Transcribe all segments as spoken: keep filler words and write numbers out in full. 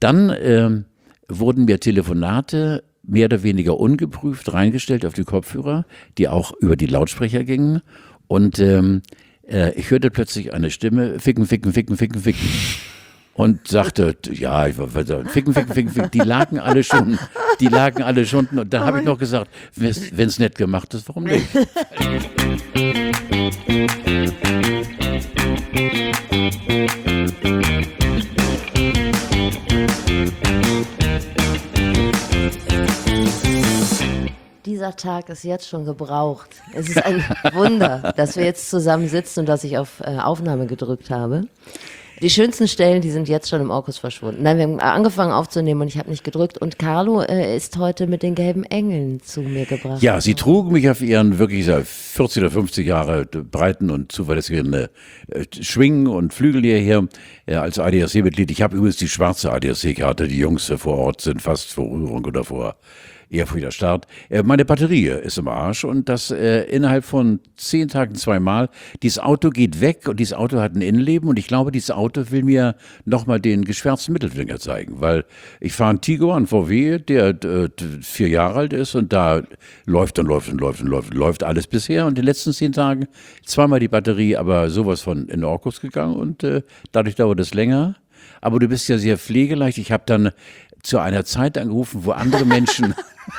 Dann ähm, wurden mir Telefonate mehr oder weniger ungeprüft reingestellt auf die Kopfhörer, die auch über die Lautsprecher gingen. Und ähm, äh, ich hörte plötzlich eine Stimme, ficken, ficken, ficken, ficken, ficken. Und sagte, ja, ich war, ficken, ficken, ficken, ficken. Die lagen alle schon, die lagen alle schon. Und da habe ich noch gesagt, wenn es nett gemacht ist, warum nicht? Dieser Tag ist jetzt schon gebraucht. Es ist ein Wunder, dass wir jetzt zusammen sitzen und dass ich auf äh, Aufnahme gedrückt habe. Die schönsten Stellen, die sind jetzt schon im Orkus verschwunden. Nein, wir haben angefangen aufzunehmen und ich habe nicht gedrückt. Und Carlo äh, ist heute mit den gelben Engeln zu mir gebracht. Ja, sie trugen mich auf ihren wirklich vierzig oder fünfzig Jahre breiten und zuverlässigen äh, Schwingen und Flügel hierher äh, als A D A C-Mitglied. Ich habe übrigens die schwarze A D A C-Karte. Die Jungs äh, vor Ort sind fast vor Rührung oder vor Ehrfurchter Start. Äh, meine Batterie ist im Arsch und das äh, innerhalb von zehn Tagen zweimal. Dieses Auto geht weg und dieses Auto hat ein Innenleben und ich glaube, dieses Auto will mir nochmal den geschwärzten Mittelfinger zeigen, weil ich fahre einen Tigor, einen V W, der äh, vier Jahre alt ist und da läuft und läuft und läuft und läuft und läuft alles bisher und in den letzten zehn Tagen zweimal die Batterie, aber sowas von in Orkus gegangen und äh, dadurch dauert es länger. Aber du bist ja sehr pflegeleicht. Ich habe dann zu einer Zeit angerufen, wo andere Menschen,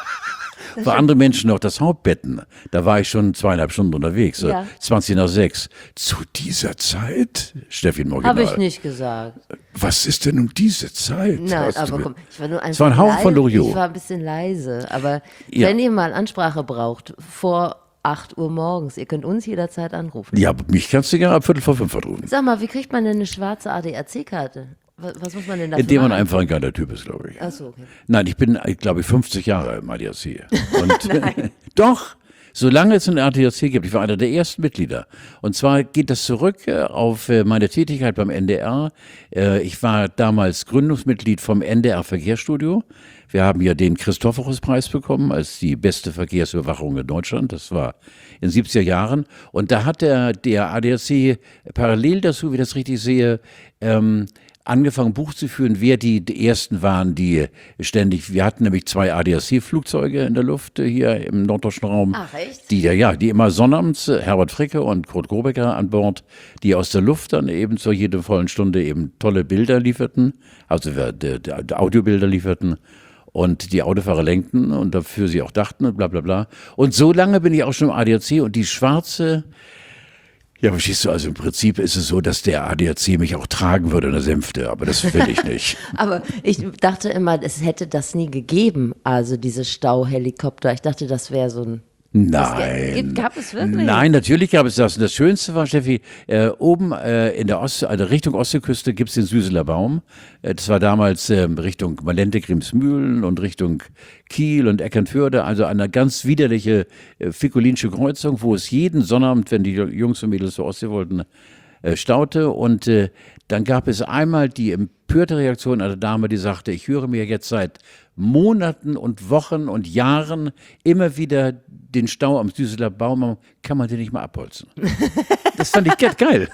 wo andere Menschen noch das Haupt betten. Da war ich schon zweieinhalb Stunden unterwegs, ja. zwanzig nach sechs. Zu dieser Zeit, Steffi im Original. Habe ich nicht gesagt. Was ist denn um diese Zeit? Nein, aber komm, ich war nur einfach war ein Hauch leise, von Loriot. Ich war ein bisschen leise, aber ja. Wenn ihr mal Ansprache braucht, vor acht Uhr morgens, ihr könnt uns jederzeit anrufen. Ja, mich kannst du gerne ab Viertel vor fünf anrufen. Sag mal, wie kriegt man denn eine schwarze A D A C-Karte? Was muss man denn dafür Indem man machen? einfach ein geiler Typ ist, glaube ich. Ach so, okay. Nein, ich bin, glaube ich, fünfzig Jahre im A D A C. Und doch, solange es einen A D A C gibt, ich war einer der ersten Mitglieder. Und zwar geht das zurück auf meine Tätigkeit beim N D R. Ich war damals Gründungsmitglied vom N D R Verkehrsstudio. Wir haben ja den Christophorus-Preis bekommen als die beste Verkehrsüberwachung in Deutschland. Das war in den siebziger Jahren. Und da hat der, der A D A C parallel dazu, wie ich das richtig sehe, ähm, angefangen, Buch zu führen, wer die, die ersten waren, die ständig, wir hatten nämlich zwei A D A C-Flugzeuge in der Luft hier im norddeutschen Raum. Ach, echt? Die, ja, die immer sonnabends, Herbert Fricke und Kurt Grobecker an Bord, die aus der Luft dann eben zu jeder vollen Stunde eben tolle Bilder lieferten, also die, die, die Audiobilder lieferten und die Autofahrer lenkten und dafür sie auch dachten und bla bla bla. Und so lange bin ich auch schon im A D A C und die schwarze. Ja, verstehst du, also im Prinzip ist es so, dass der A D A C mich auch tragen würde in der Sänfte, aber das will ich nicht. Aber ich dachte immer, es hätte das nie gegeben, also diese Stauhelikopter. Ich dachte, das wäre so ein... Nein. Gab es wirklich? Nein, natürlich gab es das. Und das Schönste war, Steffi, äh, oben äh, in der Ost, also Richtung Ostseeküste gibt es den Süßeler Baum. Äh, das war damals äh, Richtung Malente, Grimsmühlen und Richtung Kiel und Eckernförde. Also eine ganz widerliche äh, Ficolinische Kreuzung, wo es jeden Sonnabend, wenn die Jungs und Mädels zur Ostsee wollten, äh, staute. Und äh, dann gab es einmal die empörte Reaktion einer Dame, die sagte, ich höre mir jetzt seit Monaten und Wochen und Jahren immer wieder den Stau am Süßeler Baum, kann man den nicht mal abholzen? Das fand ich geil.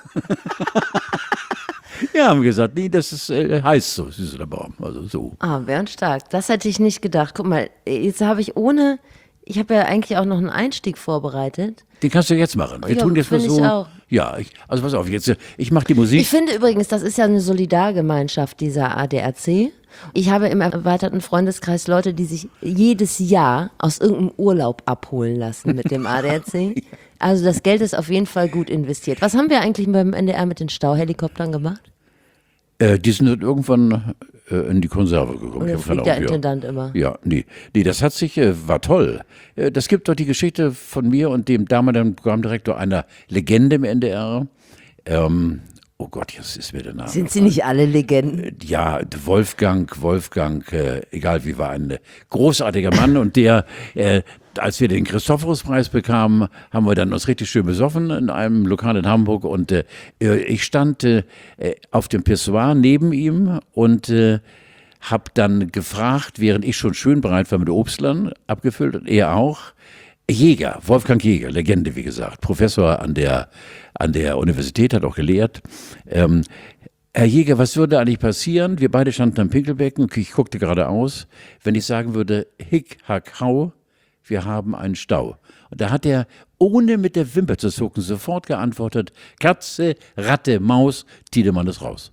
Ja, haben gesagt, nee, das ist äh, heiß so, Süßeler Baum, also so. Ah, stark. Das hätte ich nicht gedacht. Guck mal, jetzt habe ich ohne, ich habe ja eigentlich auch noch einen Einstieg vorbereitet. Den kannst du jetzt machen. Wir ja, tun jetzt mal so. Ich auch. Ja, ich, also pass auf, jetzt, ich mache die Musik. Ich finde übrigens, das ist ja eine Solidargemeinschaft, dieser A D A C. Ich habe im erweiterten Freundeskreis Leute, die sich jedes Jahr aus irgendeinem Urlaub abholen lassen mit dem A D A C. Also das Geld ist auf jeden Fall gut investiert. Was haben wir eigentlich beim N D R mit den Stauhelikoptern gemacht? Äh, die sind irgendwann äh, in die Konserve gekommen. Oder fliegt der Intendant immer? Ja, nee. Nee, das hat sich, äh, war toll. Äh, das gibt doch die Geschichte von mir und dem damaligen Programmdirektor einer Legende im N D R. Ähm, oh Gott, jetzt ist mir der Name. Sind sie nicht alle Legenden? Ja, Wolfgang, Wolfgang, äh, egal wie, war ein großartiger Mann und der, äh, als wir den Christophorus-Preis bekamen, haben wir dann uns richtig schön besoffen in einem Lokal in Hamburg und äh, ich stand äh, auf dem Pissoir neben ihm und äh, habe dann gefragt, während ich schon schön bereit war mit Obstlern abgefüllt und er auch, Jäger, Wolfgang Jäger, Legende wie gesagt, Professor an der, an der Universität, hat auch gelehrt, ähm, Herr Jäger, was würde eigentlich passieren? Wir beide standen am Pinkelbecken und ich guckte geradeaus, wenn ich sagen würde, hick, hack, hau, wir haben einen Stau. Und da hat er, ohne mit der Wimper zu zucken, sofort geantwortet, Katze, Ratte, Maus, Tiedemann ist raus.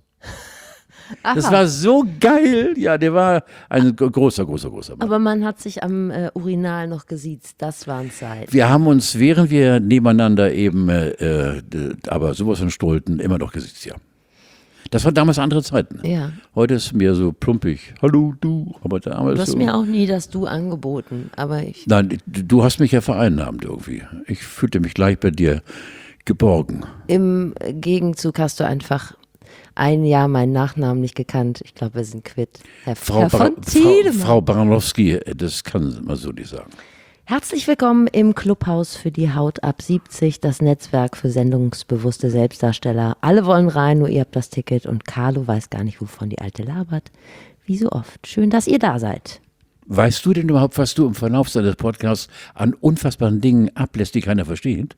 Aha. Das war so geil. Ja, der war ein großer, großer, großer Mann. Aber man hat sich am äh, Urinal noch gesiezt, das waren Zeiten. Wir haben uns, während wir nebeneinander eben, äh, äh, aber sowas von Stulten, immer noch gesiezt, ja. Das waren damals andere Zeiten. Ja. Heute ist mir so plumpig. Hallo, du. Aber damals Du hast so. mir auch nie das Du angeboten, aber ich... Nein, du hast mich ja vereinnahmt irgendwie. Ich fühlte mich gleich bei dir geborgen. Im Gegenzug hast du einfach ein Jahr meinen Nachnamen nicht gekannt. Ich glaube, wir sind quitt. Herr, Frau, Herr von Bar Tiedemann. Frau, Frau Baranowski, das kann man so nicht sagen. Herzlich willkommen im Clubhaus für die Haut ab siebzig, das Netzwerk für sendungsbewusste Selbstdarsteller. Alle wollen rein, nur ihr habt das Ticket und Carlo weiß gar nicht, wovon die Alte labert. Wie so oft. Schön, dass ihr da seid. Weißt du denn überhaupt, was du im Verlauf deines Podcasts an unfassbaren Dingen ablässt, die keiner versteht?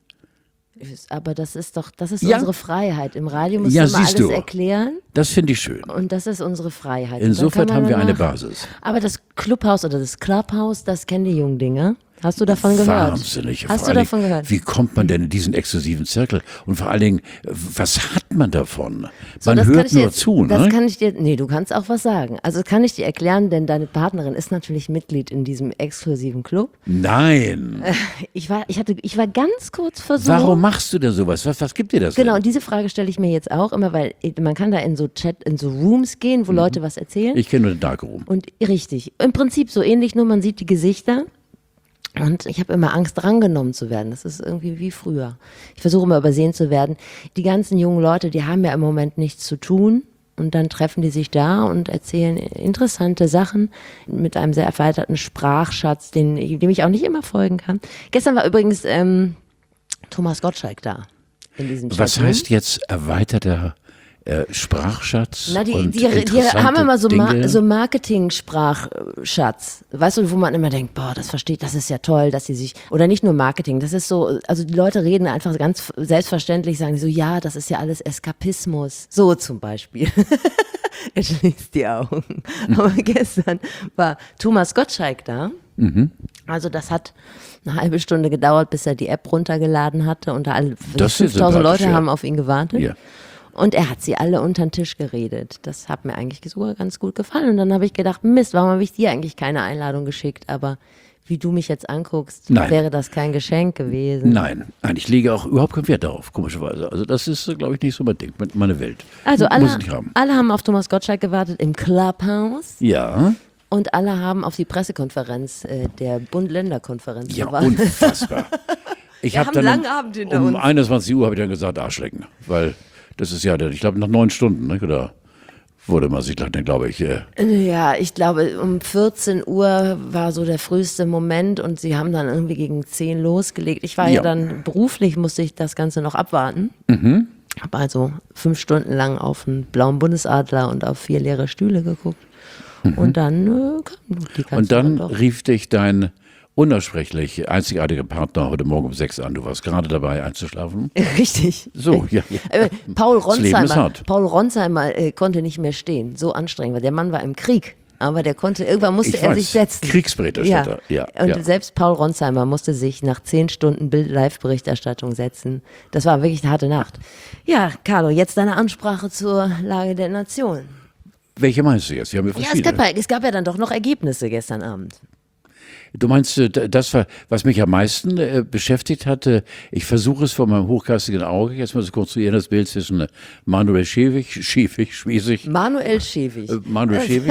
Aber das ist doch, das ist Ja. unsere Freiheit. Im Radio musst Ja, du immer siehst alles du. erklären Das finde ich schön. und das ist unsere Freiheit. Und Insofern dann kann haben man wir eine danach- Basis. Aber das Clubhaus oder das Clubhaus, das kennen die jungen Dinge. Hast du davon gehört? Wahnsinnig. Hast Vor du allen davon Dingen, gehört? Wie kommt man denn in diesen exklusiven Zirkel? Und vor allen Dingen, was hat man davon? So, Man das kann hört ich dir nur jetzt, zu, Das ne? kann ich dir, nee, du kannst auch was sagen. Also kann ich dir erklären, denn deine Partnerin ist natürlich Mitglied in diesem exklusiven Club. Nein. Ich war, ich hatte, ich war ganz kurz versucht. Warum machst du denn sowas? Was, was gibt dir das Genau, denn? und diese Frage stelle ich mir jetzt auch immer, weil man kann da in so Chat, in so Rooms gehen, wo Leute was erzählen. Ich kenne nur den Darkroom. Und richtig, im Prinzip so ähnlich, nur man sieht die Gesichter. Und ich habe immer Angst, drangenommen zu werden. Das ist irgendwie wie früher. Ich versuche immer übersehen zu werden. Die ganzen jungen Leute, die haben ja im Moment nichts zu tun. Und dann treffen die sich da und erzählen interessante Sachen mit einem sehr erweiterten Sprachschatz, den, dem ich auch nicht immer folgen kann. Gestern war übrigens ähm, Thomas Gottschalk da in diesem Chat. Was heißt jetzt erweiterter äh, Sprachschatz? Na, die, und die, die interessante haben immer so, Ma Dinge? so Marketing-Sprachschatz. Weißt du, wo man immer denkt, boah, das versteht, das ist ja toll, dass sie sich, oder nicht nur Marketing, das ist so, also die Leute reden einfach ganz selbstverständlich, sagen die so, ja, das ist ja alles Eskapismus. So zum Beispiel. Er schließt die Augen. Aber gestern war Thomas Gottschalk da. Mhm. Also das hat eine halbe Stunde gedauert, bis er die App runtergeladen hatte und da alle Das ist fünftausend sympathisch, Leute ja. haben auf ihn gewartet. Ja. Und er hat sie alle unter den Tisch geredet. Das hat mir eigentlich sogar ganz gut gefallen. Und dann habe ich gedacht, Mist, warum habe ich dir eigentlich keine Einladung geschickt? Aber wie du mich jetzt anguckst, Nein. wäre das kein Geschenk gewesen. Nein, nein, ich lege auch überhaupt keinen Wert darauf, komischerweise. Also das ist, glaube ich, nicht so mein Ding, meine Welt. Also Muss alle, ich nicht haben. alle haben auf Thomas Gottschalk gewartet im Clubhouse Ja, und alle haben auf die Pressekonferenz äh, der Bund-Länder-Konferenz ja, gewartet. unfassbar. Ich Wir hab haben dann einen um, langen Abend hinter um uns. einundzwanzig Uhr habe ich dann gesagt, Arschlecken, weil das ist ja, ich glaube, nach neun Stunden, ne, oder wurde man sich dann, glaube ich, äh, Ja, ich glaube, um vierzehn Uhr war so der früheste Moment und sie haben dann irgendwie gegen zehn losgelegt. Ich war ja, Ja. dann beruflich, musste ich das Ganze noch abwarten. Mhm. Habe also fünf Stunden lang auf einen blauen Bundesadler und auf vier leere Stühle geguckt. Und dann äh, kam die ganze Mhm. und dann doch. rief dich dein unaussprechlich einzigartiger Partner heute Morgen um sechs an. Du warst gerade dabei einzuschlafen. Richtig. So, ja, ja. Äh, Paul Das Leben ist Ronsheimer, hart. Paul Ronsheimer äh, konnte nicht mehr stehen. So anstrengend war. Der Mann war im Krieg. Aber der konnte, irgendwann musste Ich er weiß, sich setzen. Kriegsberichterstatter, ja, Und ja. selbst Paul Ronsheimer musste sich nach zehn Stunden Bild-Live-Berichterstattung setzen. Das war wirklich eine harte Nacht. Ja, Carlo, jetzt deine Ansprache zur Lage der Nation. Welche meinst du jetzt? Wir haben ja Ja, es verschiedene. gab, ja, es gab ja dann doch noch Ergebnisse gestern Abend. Du meinst, äh, das, war, was mich am meisten äh, beschäftigt hatte, ich versuche es vor meinem hochgeistigen Auge, jetzt mal so konstruieren, das Bild zwischen äh, Manuel Schäwig, Schäwig, Schwesig, Manuel Schäwig. äh, Manuel Schäwig.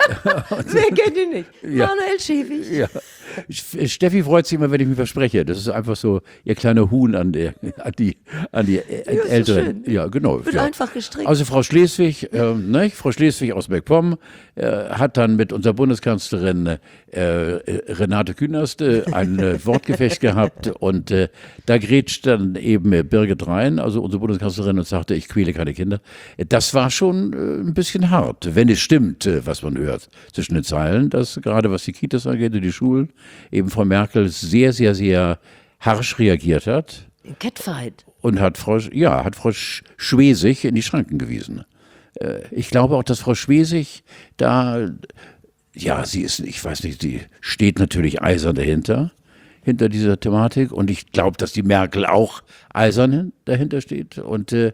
Wer kennt ihn nicht? Ja. Manuel Schäwig. Ja. Steffi freut sich immer, wenn ich mich verspreche. Das ist einfach so ihr kleiner Huhn an, der, an die, an die äh, Ja, ist so Älteren. schön. Ja, genau. Wird ja. einfach gestrickt. Also Frau Schleswig, äh, ne, Frau Schleswig aus MacPom äh, hat dann mit unserer Bundeskanzlerin äh, Renate Künast äh, ein äh, Wortgefecht gehabt und äh, da grätscht dann eben äh, Birgit rein, also unsere Bundeskanzlerin, und sagte, ich quäle keine Kinder. Das war schon äh, ein bisschen hart, wenn es stimmt, äh, was man hört zwischen den Zeilen, dass gerade was die Kitas angeht und die Schulen, eben Frau Merkel sehr, sehr, sehr harsch reagiert hat. Catfight. Und hat Frau, ja, hat Frau Sch- Schwesig in die Schranken gewiesen. äh, ich glaube auch, dass Frau Schwesig da, ja, sie ist, ich weiß nicht, sie steht natürlich eisern dahinter, hinter dieser Thematik. Und ich glaube, dass die Merkel auch eisern dahinter steht. Und äh,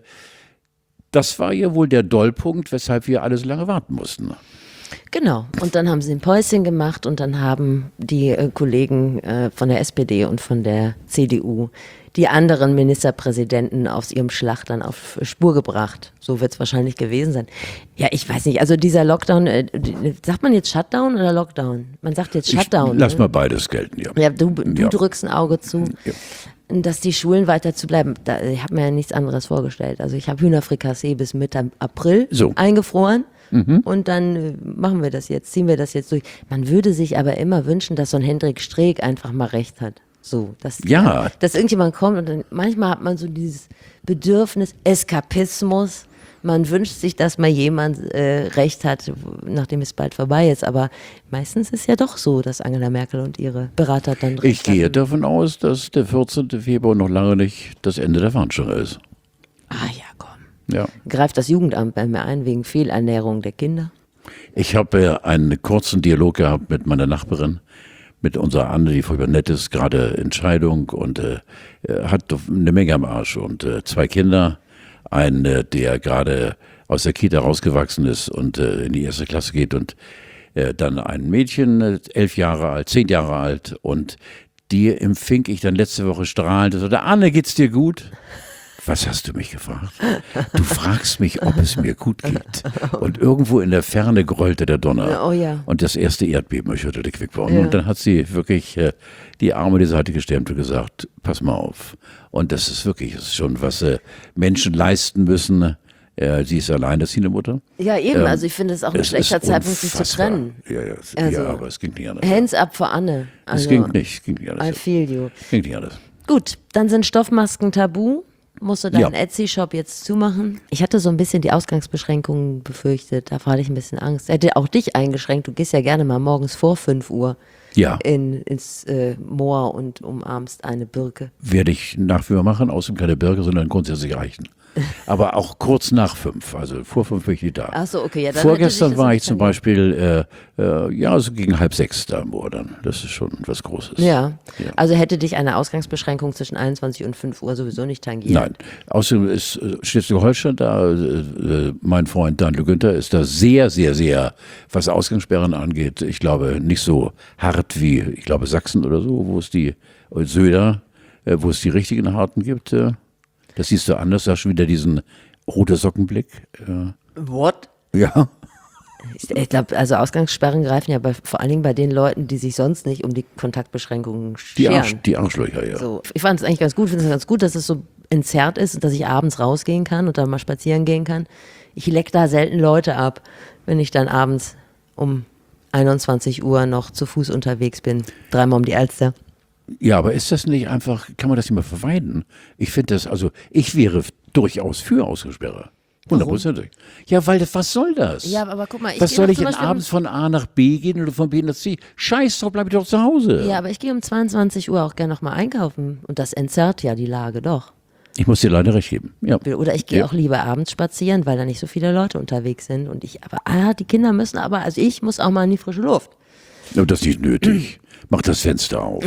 das war ja wohl der Dollpunkt, weshalb wir alle so lange warten mussten. Genau. Und dann haben sie ein Päuschen gemacht und dann haben die äh, Kollegen äh, von der S P D und von der C D U die anderen Ministerpräsidenten aus ihrem Schlachtern auf Spur gebracht. So wird es wahrscheinlich gewesen sein. Ja, ich weiß nicht. Also dieser Lockdown, äh, sagt man jetzt Shutdown oder Lockdown? Man sagt jetzt Shutdown. Ich, lass ne? mal beides gelten, ja. Ja, du, du Ja. drückst ein Auge zu. Ja. Dass die Schulen weiter zu bleiben, da, ich habe mir ja nichts anderes vorgestellt. Also ich habe Hühnerfrikassee bis Mitte April So. eingefroren mhm. und dann äh, machen wir das jetzt, ziehen wir das jetzt durch. Man würde sich aber immer wünschen, dass so ein Hendrik Streeck einfach mal recht hat. So, dass, Ja. dass irgendjemand kommt und dann, manchmal hat man so dieses Bedürfnis, Eskapismus. Man wünscht sich, dass mal jemand äh, recht hat, nachdem es bald vorbei ist. Aber meistens ist ja doch so, dass Angela Merkel und ihre Berater dann recht Ich gehe hatten. davon aus, dass der vierzehnten Februar noch lange nicht das Ende der Fahnenstange ist. Ah ja, komm. Ja. Greift das Jugendamt bei mir ein wegen Fehlernährung der Kinder? Ich habe äh, einen kurzen Dialog gehabt mit meiner Nachbarin, mit unserer Anne, die furchtbar nett ist, gerade in Scheidung und äh, hat eine Menge am Arsch und äh, zwei Kinder. Ein, äh, der gerade aus der Kita rausgewachsen ist und äh, in die erste Klasse geht und äh, dann ein Mädchen, äh, elf Jahre alt, zehn Jahre alt und die empfing ich dann letzte Woche strahlend und sagte, Anne, geht's dir gut? Was hast du mich gefragt? Du fragst mich, ob es mir gut geht. Und irgendwo in der Ferne grollte der Donner. Oh ja. Und das erste Erdbeben erschütterte Quickborn. Ja. Und dann hat sie wirklich äh, die Arme die Seite gestemmt und gesagt, pass mal auf. Und das ist wirklich, das ist schon, was äh, Menschen leisten müssen. Äh, sie ist allein, das ist eine Mutter. Ja, eben. Ähm, also ich finde es auch ein Es schlechter ist Zeitpunkt, sich zu unfassbar. trennen. Ja, ja, es, Also, ja, aber es ging nicht anders. Hands up for Anne. Also, es ging nicht, es ging nicht I anders. feel you. Es ging nicht anders. Gut, dann sind Stoffmasken tabu. Musst du deinen Ja. Etsy-Shop jetzt zumachen? Ich hatte so ein bisschen die Ausgangsbeschränkungen befürchtet. Davor hatte ich ein bisschen Angst. Hätte auch dich eingeschränkt. Du gehst ja gerne mal morgens vor fünf Uhr Ja, in, ins äh, Moor und umarmst eine Birke. werde ich nach wie vor machen, außerdem keine Birke, sondern grundsätzlich reichen. Aber auch kurz nach fünf, also vor fünf bin ich nicht da. Ach so, okay. Ja, dann Vorgestern hätte sich das war ich nicht zum verloren. Beispiel, äh, äh, ja, so gegen halb sechs da im Moor dann. Das ist schon was Großes. Ja. Ja. Also hätte dich eine Ausgangsbeschränkung zwischen einundzwanzig und fünf Uhr sowieso nicht tangiert. Nein. Außerdem ist äh, Schleswig-Holstein da, äh, äh, mein Freund Daniel Günther ist da sehr, sehr, sehr, was Ausgangssperren angeht, ich glaube, nicht so hart wie, ich glaube, Sachsen oder so, wo es die, äh, Söder, äh, wo es die richtigen harten gibt. Äh, das siehst du anders, da hast du wieder diesen rote Sockenblick. Äh, What? ja. Ich, ich glaube, also Ausgangssperren greifen ja bei, vor allen Dingen bei den Leuten, die sich sonst nicht um die Kontaktbeschränkungen Die, scheren. Arsch, die Arschlöcher, ja. So, ich fand es eigentlich ganz gut, finde es ganz gut, dass es so entzerrt ist und dass ich abends rausgehen kann und dann mal spazieren gehen kann. Ich leck da selten Leute ab, wenn ich dann abends um einundzwanzig Uhr noch zu Fuß unterwegs bin, dreimal um die Alster. Ja, aber ist das nicht einfach, kann man das nicht mal vermeiden? Ich finde das, also ich wäre durchaus für Ausgangssperre. Hundertprozentig. Ja, weil das, was soll das? Ja, aber guck mal, ich was gehe soll doch ich zum denn Beispiel um- abends von A nach B gehen oder von B nach C? Scheiß drauf, bleib ich doch zu Hause. Ja, aber ich gehe um zweiundzwanzig Uhr auch gerne noch mal einkaufen und das entzerrt ja die Lage doch. Ich muss dir leider recht geben. Ja. Oder ich gehe Ja. auch lieber abends spazieren, weil da nicht so viele Leute unterwegs sind und ich, aber ah, die Kinder müssen aber, also ich muss auch mal in die frische Luft. Aber das ist nicht nötig. Mach das Fenster auf.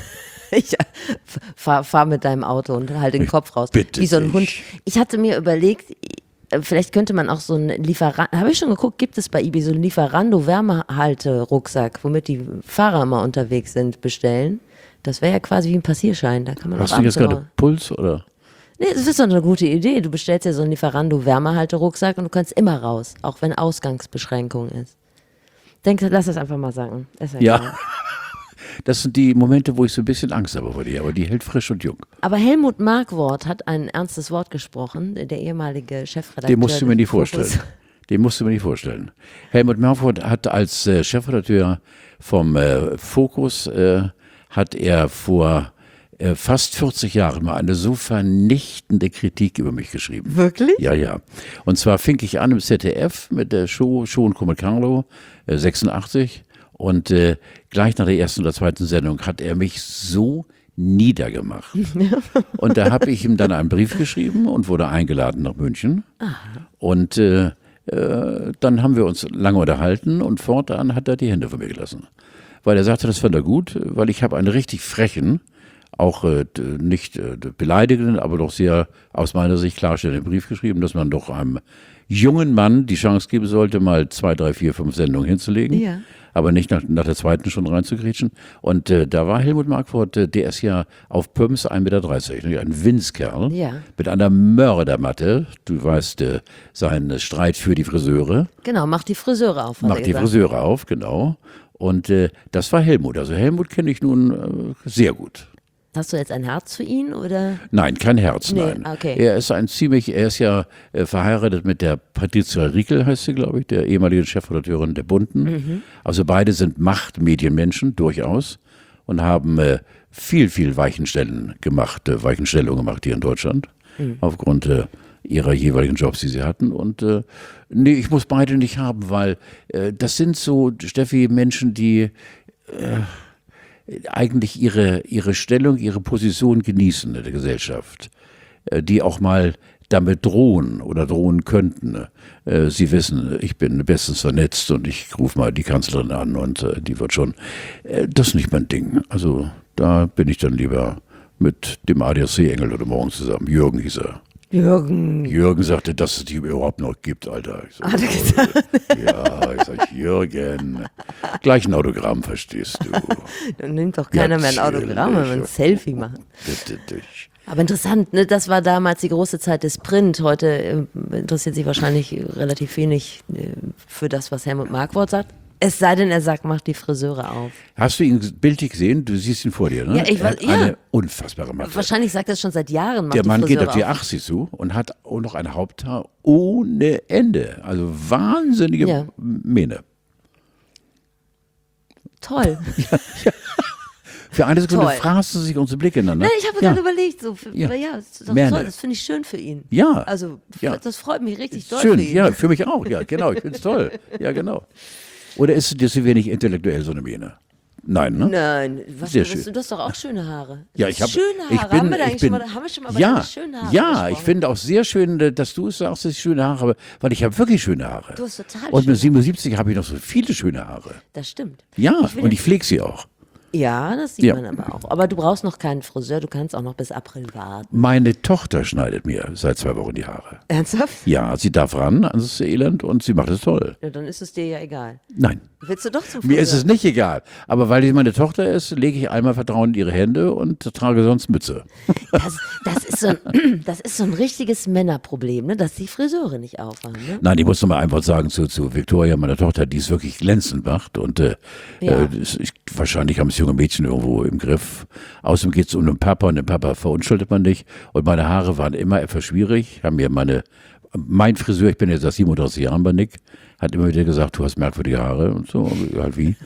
Ich fahr, fahr mit deinem Auto und halt den Ich Kopf raus. bitte Wie so ein dich. Hund. Ich hatte mir überlegt, äh, vielleicht könnte man auch so einen Lieferant, habe ich schon geguckt, gibt es bei eBay so einen Lieferando-Wärmehalte-Rucksack, womit die Fahrer immer unterwegs sind, bestellen. Das wäre ja quasi wie ein Passierschein. Da kann man Hast auch du jetzt abends gerade immer- Puls oder? Nee, das ist doch eine gute Idee. Du bestellst ja so einen Lieferando-Wärmehalte-Rucksack und du kannst immer raus, auch wenn Ausgangsbeschränkung ist. Denk, lass das einfach mal sagen. Ist Ja. egal. Das sind die Momente, wo ich so ein bisschen Angst habe vor dir, aber die hält frisch und jung. Aber Helmut Markwort hat ein ernstes Wort gesprochen, der ehemalige Chefredakteur. Den musst du mir des nicht Fokus. vorstellen. Den musst du mir nicht vorstellen. Helmut Markwort hat als äh, Chefredakteur vom äh, Fokus, äh, hat er vor äh, fast vierzig Jahren mal eine so vernichtende Kritik über mich geschrieben. Wirklich? Ja, ja. Und zwar fing ich an im Z D F mit der Show Show und Come Carlo, äh, sechsundachtzig. Und äh, gleich nach der ersten oder zweiten Sendung hat er mich so niedergemacht. Und da habe ich ihm dann einen Brief geschrieben und wurde eingeladen nach München. Und äh, äh, dann haben wir uns lange unterhalten und fortan hat er die Hände von mir gelassen. Weil er sagte, das fand er gut, weil ich habe einen richtig frechen, auch äh, nicht äh, beleidigenden, aber doch sehr aus meiner Sicht klarstellenden Brief geschrieben, dass man doch einem jungen Mann die Chance geben sollte, mal zwei, drei, vier, fünf Sendungen hinzulegen, Ja. aber nicht nach, nach der zweiten schon reinzugrätschen. Und äh, da war Helmut Markwort, äh, der ist ja auf Pumps ein Meter dreißig, ne, ein Winzkerl Ja. mit einer Mördermatte. Du weißt, äh, sein Streit für die Friseure. Genau, macht die Friseure auf. hat er Macht die gesagt. Friseure auf, genau. Und äh, das war Helmut. Also Helmut kenne ich nun äh, sehr gut. Hast du jetzt ein Herz für ihn oder? Nein, kein Herz, Nee, nein. okay. Er ist ein ziemlich, er ist ja äh, verheiratet mit der Patricia Riekel, heißt sie, glaube ich, der ehemaligen Chefredakteurin der Bunten. Mhm. Also beide sind Machtmedienmenschen, durchaus, und haben äh, viel, viel Weichenstellen gemacht, äh, Weichenstellungen gemacht hier in Deutschland, Mhm. aufgrund äh, ihrer jeweiligen Jobs, die sie hatten. Und äh, nee, ich muss beide nicht haben, weil äh, das sind so, Steffi, Menschen, die eigentlich ihre, ihre Stellung, ihre Position genießen in der Gesellschaft, äh, die auch mal damit drohen oder drohen könnten. Äh, Sie wissen, ich bin bestens vernetzt und ich rufe mal die Kanzlerin an und äh, die wird schon. Äh, das ist nicht mein Ding. Also da bin ich dann lieber mit dem A D A C-Engel heute Morgen zusammen. Jürgen hieß er. Jürgen. Jürgen sagte, dass es die überhaupt noch gibt, Alter. Ich sag, Hat er gesagt? ja, ich sag, Jürgen, gleich ein Autogramm, verstehst du. Dann nimmt doch keiner Ja, mehr ein Autogramm, wenn wir ein natürlich. Selfie machen. Bitte dich. Aber interessant, ne? Das war damals die große Zeit des Print. Heute äh, interessiert sich wahrscheinlich relativ wenig äh, für das, was Helmut Markwort sagt. Es sei denn, er sagt, mach die Friseure auf. Hast du ihn bildlich gesehen? Du siehst ihn vor dir, ne? Ja, ich Er hat weiß- ja. eine unfassbare Matte. Wahrscheinlich sagt er es schon seit Jahren, mach Der die Mann geht Friseure auf die auf. achtzig zu und hat auch noch ein Haupthaar ohne Ende. Also wahnsinnige Ja. Mähne. Toll. Für eine Sekunde Toll. fraßen sich unsere Blicke ineinander. Nein, ich habe ja. gerade überlegt, so, für, Ja. ja. ja, das, ist doch Mähne. toll, das finde ich schön für ihn. Ja. Also, Ja. das freut mich richtig doll Schön, für ihn. ja, für mich auch. Ja, genau, ich finde es toll. Ja, genau. Oder ist es dir wenig intellektuell, so eine Mähne? Nein, ne? Nein, was, Sehr das, schön. du hast doch auch schöne Haare. Ja, ich habe schöne Haare. ich bin, haben wir da ich eigentlich bin, schon mal, haben wir schon mal über ja, deine schönen Haare ja, gesprochen? ich finde auch sehr schön, äh, dass du es sagst, dass ich schöne Haare habe, weil ich habe wirklich schöne Haare. Du hast total Und mit schöne siebenundsiebzig habe ich noch so viele schöne Haare. Das stimmt. Ja, Ich will und ich pflege sie auch. Ja, das sieht Ja. man aber auch. Aber du brauchst noch keinen Friseur, du kannst auch noch bis April warten. Meine Tochter schneidet mir seit zwei Wochen die Haare. Ernsthaft? Ja, sie darf ran ans Elend und sie macht es toll. Ja, dann ist es dir ja egal. Nein, Willst du doch zum Friseur? mir ist es nicht egal. Aber weil sie meine Tochter ist, lege ich einmal Vertrauen in ihre Hände und trage sonst Mütze. Das, das, ist so ein, das ist so ein richtiges Männerproblem, ne? Dass die Friseure nicht aufhaben. Ne? Nein, ich muss noch mal einfach sagen zu, zu Victoria, meiner Tochter, die es wirklich glänzend macht. Und äh, Ja. äh, das ist, wahrscheinlich haben es junge Mädchen irgendwo im Griff. Außerdem geht es um den Papa und den Papa verunschuldet man nicht. Und meine Haare waren immer etwas schwierig. Haben mir meine, mein Friseur, ich bin jetzt seit siebenunddreißig Jahren bei Nick, hat immer wieder gesagt, du hast merkwürdige Haare und so. Halt wie?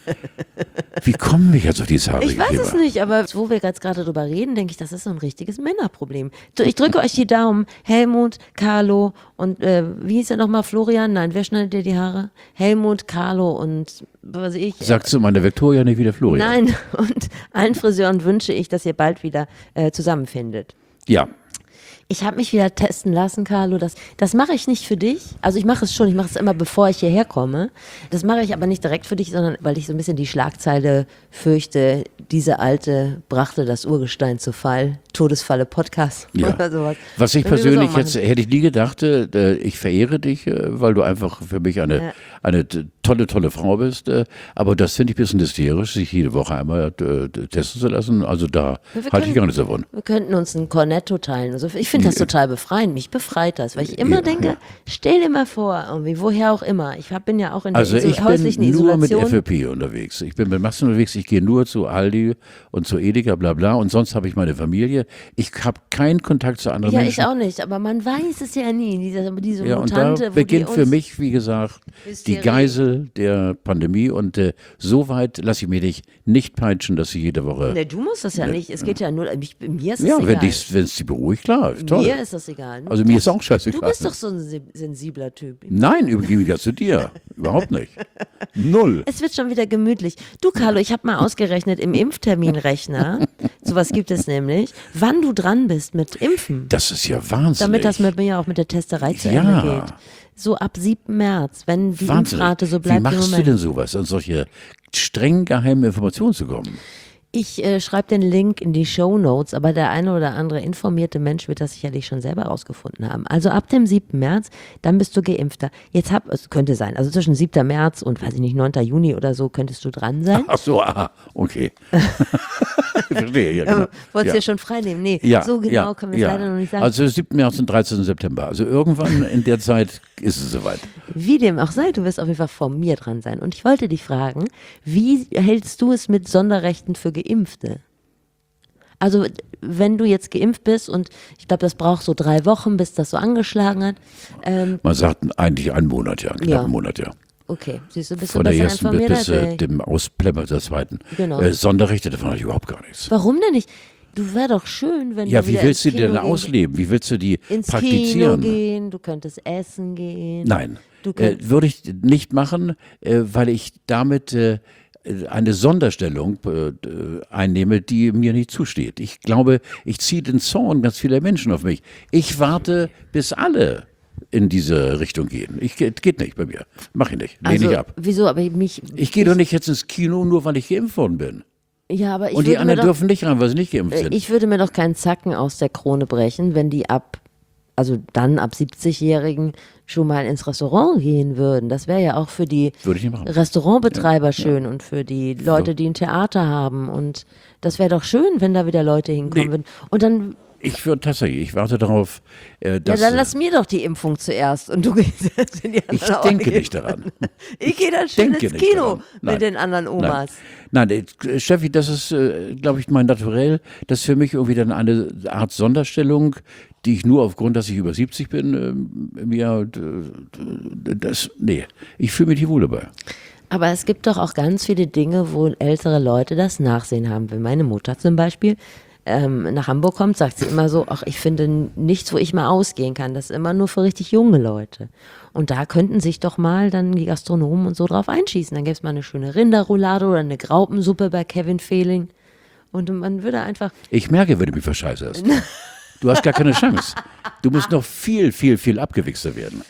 Wie kommen wir jetzt auf dieses Haare? Ich weiß es nicht, aber wo wir jetzt gerade drüber reden, denke ich, das ist so ein richtiges Männerproblem. So, ich drücke euch die Daumen. Helmut, Carlo und äh, wie hieß er nochmal? Florian? Nein, wer schneidet dir die Haare? Helmut, Carlo und was weiß ich. Sagst du meiner Victoria nicht wieder Florian? Nein, und allen Friseuren wünsche ich, dass ihr bald wieder äh, zusammenfindet. Ja. Ich habe mich wieder testen lassen, Carlo. Das, das mache ich nicht für dich. Also ich mache es schon, ich mache es immer, bevor ich hierher komme. Das mache ich aber nicht direkt für dich, sondern weil ich so ein bisschen die Schlagzeile fürchte, diese Alte brachte das Urgestein zu Fall. Todesfalle Podcast Ja. oder sowas. Was ich Wenn wir das persönlich auch machen. jetzt, hätte ich nie gedacht, äh, ich verehre dich, äh, weil du einfach für mich eine, Ja. eine t- tolle, tolle Frau bist. Äh, aber das finde ich ein bisschen hysterisch, sich jede Woche einmal äh, testen zu lassen. Also da wir halte ich können- gar nichts davon. Wir könnten uns ein Cornetto teilen. Also ich finde das total befreiend. Mich befreit das, weil ich immer Ja, denke, ja. stell dir mal vor, irgendwie, woher auch immer. Ich hab, bin ja auch in der Also Iso- ich häuslichen bin nur mit Isolation. F Ö P unterwegs. Ich bin mit Massen unterwegs. Ich gehe nur zu Aldi und zu Edeka, bla bla. Und sonst habe ich meine Familie. Ich habe keinen Kontakt zu anderen Ja, Menschen. ich auch nicht, aber man weiß es ja nie. Diese, diese Ja, und Mutante, da wo die beginnt uns für mich, wie gesagt, die Hysterie. Geisel der Pandemie. Und äh, so weit lasse ich mich nicht, nicht peitschen, dass ich jede Woche. Ne, du musst das ja nicht. Es geht ja nur, mich, mir ist es Ja, egal. wenn es dich beruhigt, klar. Ja, toll. Mir ist das egal. Also mir ist auch scheißegal. Du bist doch so ein se- sensibler Typ. Nein, im Gegensatz zu dir. Überhaupt nicht. Null. Es wird schon wieder gemütlich. Du, Carlo, ich habe mal ausgerechnet im Impfterminrechner, sowas gibt es nämlich, wann du dran bist mit Impfen. Das ist ja wahnsinnig. Damit das mit mir auch mit der Testerei zu Ja. Ende geht. So ab siebten März, wenn die Wahnsinnig. Impfrate so bleibt Wie machst im du Moment. denn sowas, an solche streng geheimen Informationen zu kommen? Ich äh, schreibe den Link in die Shownotes, aber der eine oder andere informierte Mensch wird das sicherlich schon selber rausgefunden haben. Also ab dem siebten März, dann bist du Geimpfter. Jetzt hab, es könnte sein, also zwischen siebten März und, weiß ich nicht, neunten Juni oder so könntest du dran sein. Ach so, aha, okay. Ich verstehe, ja, genau. Ähm, Wolltest du ja. dir schon freinehmen? Nee, Ja, so genau ja, können wir es ja. leider noch nicht sagen. Also siebten März und dreizehnten September. Also irgendwann in der Zeit ist es soweit. Wie dem auch sei, du wirst auf jeden Fall vor mir dran sein. Und ich wollte dich fragen, wie hältst du es mit Sonderrechten für Geimpfte? Also wenn du jetzt geimpft bist und ich glaube, das braucht so drei Wochen, bis das so angeschlagen hat. Ähm, Man sagt eigentlich einen Monat, ja, knapp Ja. einen Monat, ja. okay, siehst du, bist Von du der besser ersten informiert bis als äh, ich. dem Ausplemmer der zweiten. Genau. Äh, Sonderrechte, davon habe ich überhaupt gar nichts. Warum denn nicht? Du wär doch schön, wenn Ja, du wie wieder willst du ins die denn Kino gehen- ausleben? Wie willst du die ins Kino praktizieren? gehen, du könntest essen gehen. Nein, Du äh, könnt- würde ich nicht machen, äh, weil ich damit äh, eine Sonderstellung äh, einnehme, die mir nicht zusteht. Ich glaube, ich ziehe den Zorn ganz vieler Menschen auf mich. Ich warte, bis alle in diese Richtung gehen. Ich, geht nicht bei mir. Mach ich nicht. Lehne Also, ich ab. wieso, aber mich... Ich gehe doch nicht jetzt ins Kino, nur weil ich geimpft worden bin. Ja, aber ich Und die würde mir anderen doch, dürfen nicht rein, weil sie nicht geimpft äh, sind. Ich würde mir doch keinen Zacken aus der Krone brechen, wenn die ab, also dann ab siebzigjährigen schon mal ins Restaurant gehen würden. Das wäre ja auch für die Würde ich nicht machen. Restaurantbetreiber schön und für die Leute, die ein Theater haben. Und das wäre doch schön, wenn da wieder Leute hinkommen Nee. würden. Und dann, Ich würde tatsächlich, ich warte darauf, äh, ja, dass... dann lass mir doch die Impfung zuerst und du gehst jetzt in die anderen ich denke auch nicht daran. Ich gehe dann schön denke ins nicht Kino daran. Nein. mit den anderen Omas. Nein, Nein, äh, Steffi, das ist, äh, glaube ich, mein Naturell. Das ist für mich irgendwie dann eine Art Sonderstellung, die ich nur aufgrund, dass ich über siebzig bin, äh, mir, äh, das, nee, ich fühle mich nicht wohl dabei. Aber es gibt doch auch ganz viele Dinge, wo ältere Leute das Nachsehen haben. Wenn meine Mutter zum Beispiel ähm, nach Hamburg kommt, sagt sie immer so, ach, ich finde nichts, wo ich mal ausgehen kann. Das ist immer nur für richtig junge Leute. Und da könnten sich doch mal dann die Gastronomen und so drauf einschießen. Dann gäbe es mal eine schöne Rinderroulade oder eine Graupensuppe bei Kevin Fehling. Und man würde einfach, Ich merke, wenn du mich verscheißerst. Du hast gar keine Chance. Du musst noch viel, viel, viel abgewichster werden.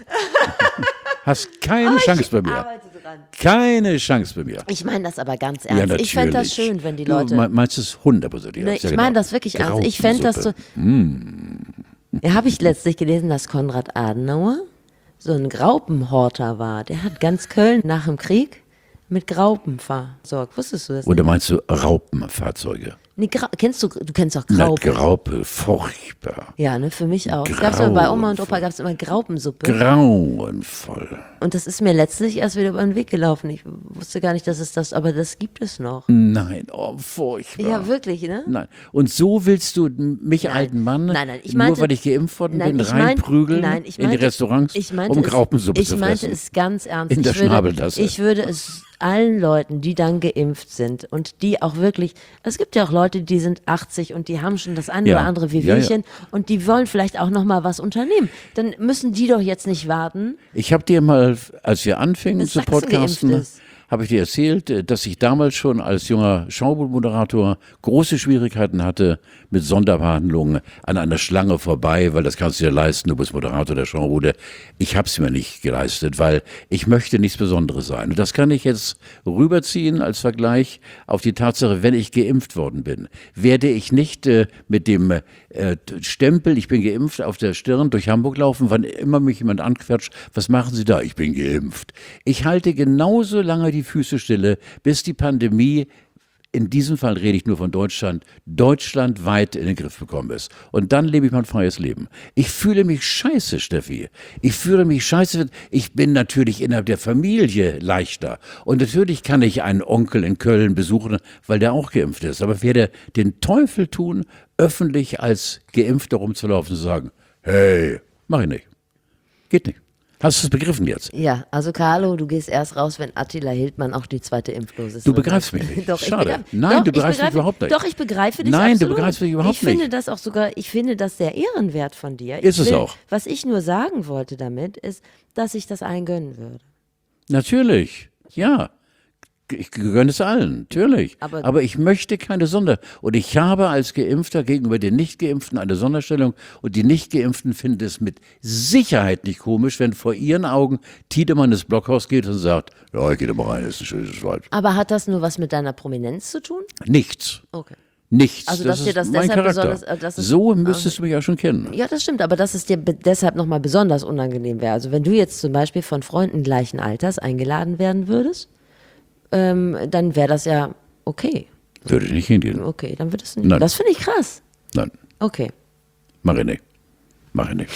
Hast keine Chance bei mir. arbeite dran. Keine Chance bei mir. Ich meine das aber ganz Ja, ernst. ich fände das natürlich. schön, wenn die Du Leute... me- meinst es hundertprozentig. Ne, Ja, ich genau. meine das wirklich ernst. Ich fände das so. Graupensuppe. Ja, habe ich letztlich gelesen, dass Konrad Adenauer so ein Graupenhorter war. Der hat ganz Köln nach dem Krieg mit Graupen versorgt. Wusstest du das? Oder Nicht? meinst du Raupenfahrzeuge? Nee, Grau kennst du, du kennst auch Na, Graupen. Graupe, furchtbar. Ja, ne, für mich auch. Es gab's immer bei Oma und Opa Grauenvoll. gab es immer Graupensuppe. Grauenvoll. Und das ist mir letztlich erst wieder über den Weg gelaufen. Ich wusste gar nicht, dass es das, aber das gibt es noch. Nein, oh, furchtbar. Ja, wirklich, ne? Nein. Und so willst du mich, alten Mann, Nein, nein, ich nur meinte- weil ich geimpft worden Nein, bin, ich mein- reinprügeln nein, ich in die meinte- Restaurants, ich meinte um es- Graupensuppe ich zu meinte fressen. es ganz ernst. In der ich würde, Schnabeltasse. Ich würde es allen Leuten, die dann geimpft sind und die auch wirklich, es gibt ja auch Leute, die sind achtzig und die haben schon das eine Ja. oder andere Ja, ja. Wehwehchen und die wollen vielleicht auch noch mal was unternehmen. Dann müssen die doch jetzt nicht warten. Ich habe dir mal, als wir anfingen Bis zu Sachsen podcasten, geimpft ist. habe ich dir erzählt, äh, dass ich damals schon als junger Schaubuchmoderator große Schwierigkeiten hatte mit Sonderbehandlungen an einer Schlange vorbei, weil das kannst du dir leisten, du bist Moderator der Schaubude. Ich habe es mir nicht geleistet, weil ich möchte nichts Besonderes sein. Und das kann ich jetzt rüberziehen als Vergleich auf die Tatsache, wenn ich geimpft worden bin, werde ich nicht äh, mit dem äh, Stempel, ich bin geimpft, auf der Stirn durch Hamburg laufen, wann immer mich jemand anquatscht, was machen Sie da? Ich bin geimpft. Ich halte genauso lange die Füße stille, bis die Pandemie, in diesem Fall rede ich nur von Deutschland, deutschlandweit in den Griff bekommen ist. Und dann lebe ich mein freies Leben. Ich fühle mich scheiße, Steffi. Ich fühle mich scheiße. Ich bin natürlich innerhalb der Familie leichter. Und natürlich kann ich einen Onkel in Köln besuchen, weil der auch geimpft ist. Aber ich werde den Teufel tun, öffentlich als Geimpfter rumzulaufen und zu sagen, hey, mach ich nicht. Geht nicht. Hast du es begriffen jetzt? Ja, also Carlo, du gehst erst raus, wenn Attila Hildmann auch die zweite Impfdosis Du drin begreifst hat. mich nicht. Doch, ich Schade. begreif- Nein, doch, du ich begreifst mich begreife- überhaupt nicht. Doch, ich begreife dich Nein, du absolut. begreifst mich überhaupt ich finde nicht. das auch sogar, ich finde das sehr ehrenwert von dir. Ist ich es will, auch. Was ich nur sagen wollte damit, ist, dass ich das allen gönnen würde. Natürlich, ja. Ich gönne es allen, natürlich. Aber- Aber, ich möchte keine Sonder... Und ich habe als Geimpfter gegenüber den Nicht-Geimpften eine Sonderstellung. Und die Nicht-Geimpften finden es mit Sicherheit nicht komisch, wenn vor ihren Augen Tiedemann ins Blockhaus geht und sagt, ja, ich gehe da mal rein, das ist ein schönes Wald. Aber hat das nur was mit deiner Prominenz zu tun? Nichts. Okay. Nichts. Also, das dass dir ist das mein deshalb Charakter. besonders- äh, das ist- so müsstest du mich ja schon kennen. Ja, das stimmt, aber dass es dir be- deshalb nochmal besonders unangenehm wäre. Also wenn du jetzt zum Beispiel von Freunden gleichen Alters eingeladen werden würdest, ähm, dann wäre das ja okay. Würde ich nicht hingehen. Okay, dann wird es nicht. Nein. Das finde ich krass. Nein, Okay. mach ich nicht. Mach ich nicht.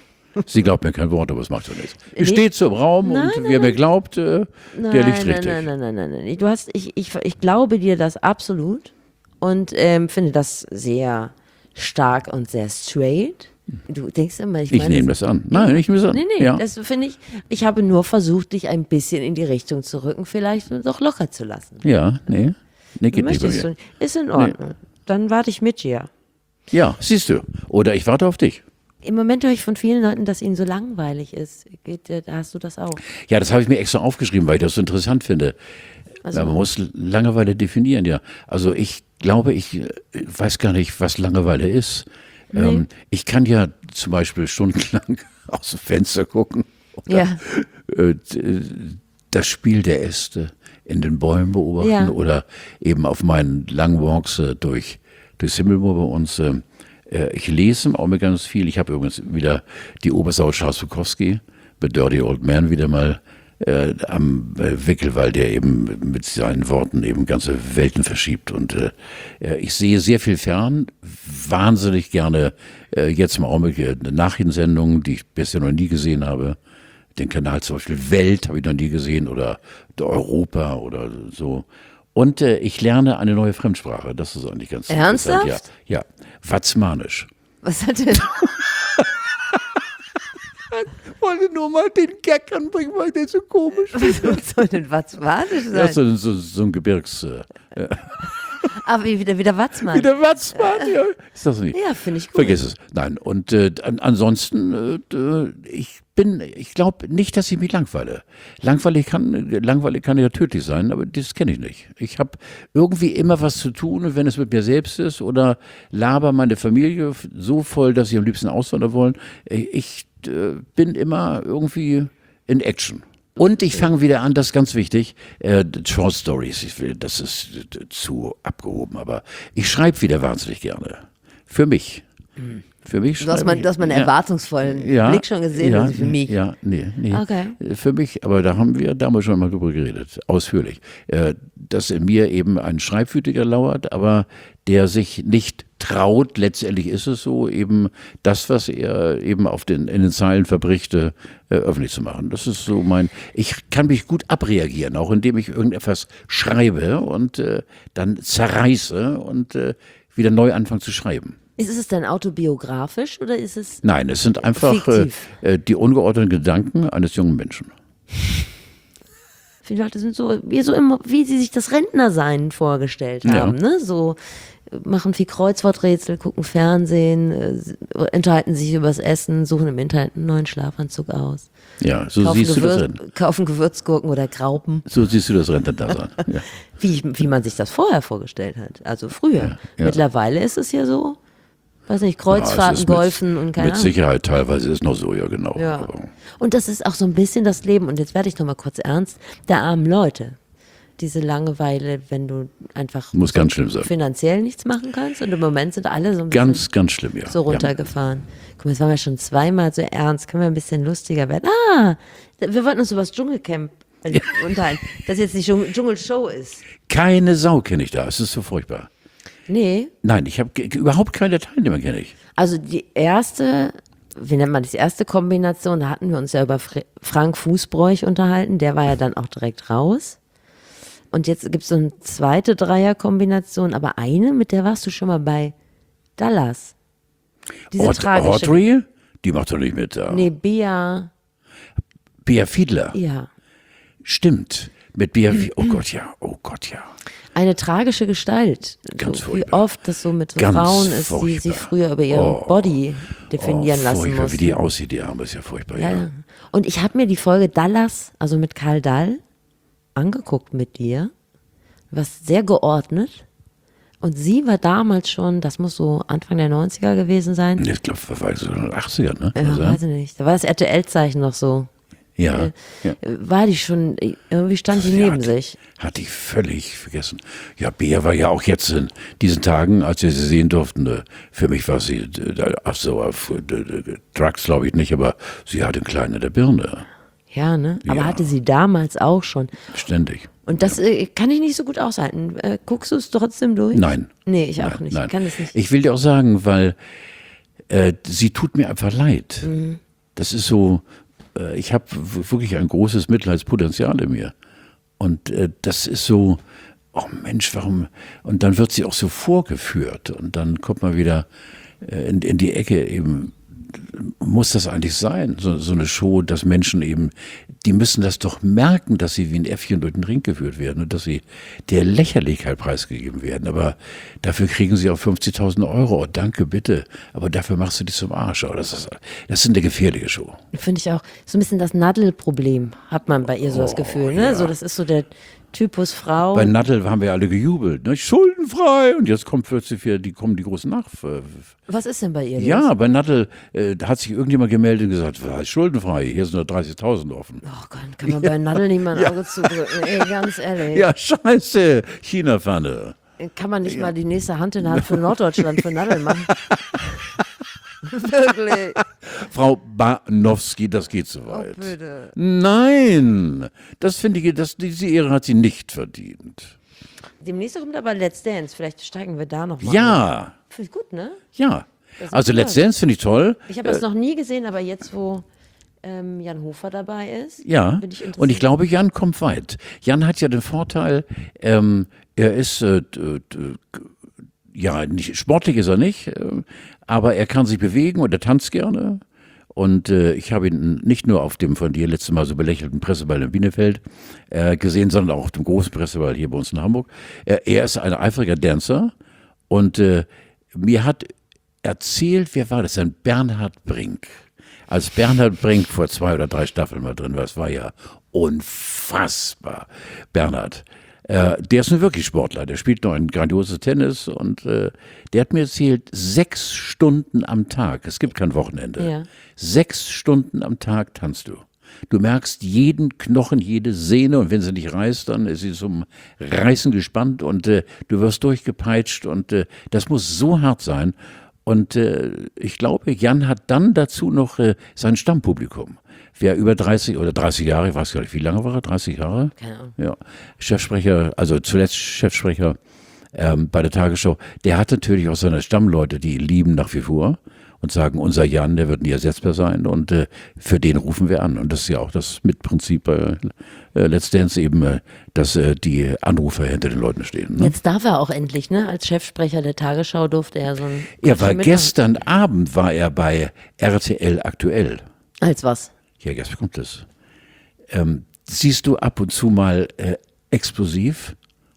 Sie glaubt mir kein Wort, aber es macht so nichts. Nee. Ich stehe so im Raum Nein, und nein, wer mir glaubt, äh, der Nein, liegt nein, richtig. nein, nein, nein, nein, nein. Du hast, ich, ich, ich glaube dir das absolut und ähm, finde das sehr stark und sehr straight. Du denkst immer, ich, Ich meine, nehme das an. Nein, ich nehme es an. Nee, nee, ja. das finde ich, ich habe nur versucht, dich ein bisschen in die Richtung zu rücken, vielleicht und doch locker zu lassen. ja, nee. Nee, geht nicht bei Möchtest mir. du nicht? Ist in Ordnung. Dann warte ich mit dir. Ja, siehst du. Oder ich warte auf dich. Im Moment höre ich von vielen Leuten, dass ihnen so langweilig ist. Geht, dir- da hast du das auch. Ja, das habe ich mir extra aufgeschrieben, weil ich das so interessant finde. Also- Ja, man muss Langeweile definieren, ja. Also ich glaube, ich äh, weiß gar nicht, was Langeweile ist. Ähm, ich kann ja zum Beispiel stundenlang aus dem Fenster gucken. Oder, Ja. äh, d- das Spiel der Äste in den Bäumen beobachten Ja. oder eben auf meinen langen Walks äh, durch, durchs Himmelmoor bei uns. Äh, äh, ich lese auch mir ganz viel. Ich habe übrigens wieder die Obersau Charles Bukowski, The Dirty Old Man, wieder mal äh, am äh, Wickel, weil der eben mit seinen Worten eben ganze Welten verschiebt. Und äh, äh, ich sehe sehr viel fern, wahnsinnig gerne äh, jetzt im Augenblick äh, Nachrichtensendungen, die ich bisher noch nie gesehen habe. Den Kanal zum Beispiel Welt habe ich noch nie gesehen oder Europa oder so. Und äh, ich lerne eine neue Fremdsprache. Das ist eigentlich ganz Ernsthaft? interessant. Ja, ja. Watzmanisch. Was hat denn? Wollte nur mal den Gag anbringen, weil der so komisch ist. Was soll denn Watzmanisch sein? Das ist so, so, so ein Gebirgs... Äh, Aber wie wieder, wieder Watzmann. wie der Watzmann, ja. Ist das nicht? Ja, finde ich gut. Vergiss es. Nein, und äh, an, ansonsten, äh, äh, ich bin, ich glaube nicht, dass ich mich langweile. Langweilig kann, langweilig kann ja tödlich sein, aber das kenne ich nicht. Ich habe irgendwie immer was zu tun, wenn es mit mir selbst ist oder laber meine Familie so voll, dass sie am liebsten auswandern wollen. Ich äh, bin immer irgendwie in Action. Und ich fange wieder an, das ist ganz wichtig, äh, Short Stories, ich will, das ist äh, zu abgehoben, aber ich schreibe wieder wahnsinnig gerne. Für mich. Für mich Du hast, schreibe mal, ich- du hast meinen ja. erwartungsvollen Ja, Blick schon gesehen, ja, also für mich. Ja, nee, nee. Okay. Äh, Für mich, aber da haben wir damals schon mal drüber geredet, ausführlich, äh, dass in mir eben ein Schreibwütiger lauert, aber der sich nicht traut, letztendlich ist es so, eben das, was er eben auf den, in den Zeilen verbricht, äh, öffentlich zu machen. Das ist so mein, ich kann mich gut abreagieren, auch indem ich irgendetwas schreibe und äh, dann zerreiße und äh, wieder neu anfange zu schreiben. Ist es denn autobiografisch oder ist es Nein, es sind einfach äh, fiktiv? äh, die ungeordneten Gedanken eines jungen Menschen. Viele Leute sind so, wie, so immer, wie sie sich das Rentnersein vorgestellt Ja. haben, ne? So äh, machen viel Kreuzworträtsel, gucken Fernsehen, äh, s- unterhalten sich übers Essen, suchen im Internet einen neuen Schlafanzug aus. Ja, so kaufen, siehst du das Gewür- Renten. kaufen Gewürzgurken oder Graupen, So siehst du das Rentendasein. Ja. wie, wie man sich das vorher vorgestellt hat. Also früher. Ja, ja. Mittlerweile ist es ja so, weiß nicht, Ja, Kreuzfahrten, es ist mit- Golfen und keine Mit Ahnung. Sicherheit teilweise ist noch so, ja genau. Ja. Aber Und das ist auch so ein bisschen das Leben, und jetzt werde ich noch mal kurz ernst, der armen Leute. Diese Langeweile, wenn du einfach Muss ganz schlimm sein. finanziell nichts machen kannst. Und im Moment sind alle so ein Ganz, ganz schlimm, ja. bisschen so runtergefahren. Guck mal, jetzt waren wir schon zweimal so ernst. Können wir ein bisschen lustiger werden? Ah, wir wollten uns über das Dschungelcamp äh, unterhalten, das jetzt nicht Dschungel- Dschungelshow ist. Ja. Keine Sau kenne ich da, es ist so furchtbar. Nee, Nein, ich habe überhaupt keine Teilnehmer, kenne ich. also die erste, wie nennt man das, die erste Kombination, da hatten wir uns ja über Fr Frank Fußbräuch unterhalten, der war ja dann auch direkt raus. Und jetzt gibt es so eine zweite Dreierkombination, aber eine, mit der warst du schon mal bei Dallas. Diese Aud tragische. Audrey, die macht doch nicht mit da. Nee, Bea. Bea Fiedler. Ja. Stimmt. Mit Bea Fiedler. Oh Gott, ja. Oh Gott, ja. Eine tragische Gestalt. Ganz so, wie furchtbar. oft das so mit so Ganz Frauen ist, die furchtbar. sie früher über ihren Oh. Body definieren oh, lassen furchtbar, mussten. wie die aussieht, die Arme, ist ja furchtbar. Ja, Ja. ja. Und ich habe mir die Folge Dallas, also mit Karl Dall, angeguckt mit dir. Was sehr geordnet. Und sie war damals schon, das muss so Anfang der neunziger gewesen sein. Ich glaube, das war so in den achtziger, ne? Ja, Also, weiß ich nicht. Da war das R T L-Zeichen noch so. ja. ja. War die schon, irgendwie stand die Ja, neben hat, sich. Hatte ich völlig vergessen. Ja, Bea war ja auch jetzt in diesen Tagen, als wir sie sehen durften, äh, für mich war sie, äh, ach so, auf äh, äh, Drugs glaube ich nicht, aber sie hatte einen kleinen in der Birne. Ja, ne? Aber Ja. hatte sie damals auch schon. Ständig. Und das äh, kann ich nicht so gut aushalten. Äh, guckst du es trotzdem durch? Nein. Nee, ich auch Nein, nicht. Nein. Ich kann es nicht. Ich will dir auch sagen, weil äh, sie tut mir einfach leid. Mhm. Das ist so, äh, ich habe wirklich ein großes Mitleidspotenzial in mir. Und äh, das ist so, oh Mensch, warum? Und dann wird sie auch so vorgeführt. Und dann kommt man wieder äh, in, in die Ecke eben. Muss das eigentlich sein, so, so eine Show, dass Menschen eben, die müssen das doch merken, dass sie wie ein Äffchen durch den Ring geführt werden und dass sie der Lächerlichkeit preisgegeben werden. Aber dafür kriegen sie auch fünfzigtausend Euro. Oh, danke, bitte. Aber dafür machst du dich zum Arsch. Oh, das, ist, das ist eine gefährliche Show. Finde ich auch. So ein bisschen das Nadel-Problem hat man bei ihr so das Gefühl. Ne? ja. So, das ist so der Typus Frau. Bei Nattel haben wir alle gejubelt. Ne? Schuldenfrei. Und jetzt kommt plötzlich wieder, die kommen die großen nach. Was ist denn bei ihr? Ja, los? bei Nattel äh, hat sich irgendjemand gemeldet und gesagt, was heißt schuldenfrei? Hier sind nur dreißigtausend offen. Oh Gott, kann man bei Nadel nicht mal ein Auge zudrücken. Ey, ganz ehrlich. Ja, scheiße. China-Pfanne. Kann man nicht mal die nächste Hand in Hand für Norddeutschland für Nadel machen? Wirklich. Frau Banowski, das geht so weit. Oh, bitte. Nein, das finde ich, das, diese Ehre hat sie nicht verdient. Demnächst kommt aber Let's Dance. Vielleicht steigen wir da noch mal. Ja, Finde ich gut, ne? ja. ist Also toll. Let's Dance finde ich toll. Ich habe das noch nie gesehen, aber jetzt, wo ähm, Jan Hofer dabei ist, Ja, bin ich interessiert. und ich glaube, Jan kommt weit. Jan hat ja den Vorteil, ähm, er ist, äh, d- d- ja, nicht, sportlich ist er nicht, äh, aber er kann sich bewegen und er tanzt gerne. Und äh, ich habe ihn nicht nur auf dem von dir letztes Mal so belächelten Presseball in Bielefeld äh, gesehen, sondern auch auf dem großen Presseball hier bei uns in Hamburg. Er, er ist ein eifriger Dancer und äh, mir hat erzählt, wer war das denn? Bernhard Brink. Als Bernhard Brink vor zwei oder drei Staffeln mal drin war, das war ja unfassbar. Bernhard, äh, der ist nun wirklich Sportler, der spielt noch ein grandioses Tennis und äh, der hat mir erzählt, sechs Stunden am Tag, es gibt kein Wochenende, Ja. sechs Stunden am Tag tanzt du. Du merkst jeden Knochen, jede Sehne und wenn sie nicht reißt, dann ist sie zum Reißen gespannt und äh, du wirst durchgepeitscht und äh, das muss so hart sein. Und äh, ich glaube, Jan hat dann dazu noch äh, sein Stammpublikum. Wer über dreißig oder dreißig Jahre, ich weiß gar nicht, wie lange war er? dreißig Jahre? Keine Ahnung. Ja. Chefsprecher, also zuletzt Chefsprecher ähm, bei der Tagesschau. Der hat natürlich auch seine Stammleute, die ihn lieben nach wie vor und sagen, unser Jan, der wird nie ersetzbar sein und äh, für den rufen wir an. Und das ist ja auch das Mitprinzip bei äh, Let's Dance eben, äh, dass äh, die Anrufer hinter den Leuten stehen. Ne? Jetzt darf er auch endlich, ne? Als Chefsprecher der Tagesschau durfte er so ein. Er war mitmachen. gestern Abend war er bei R T L aktuell. Als was? Ja, jetzt kommt es. Ähm, siehst du ab und zu mal äh, explosiv?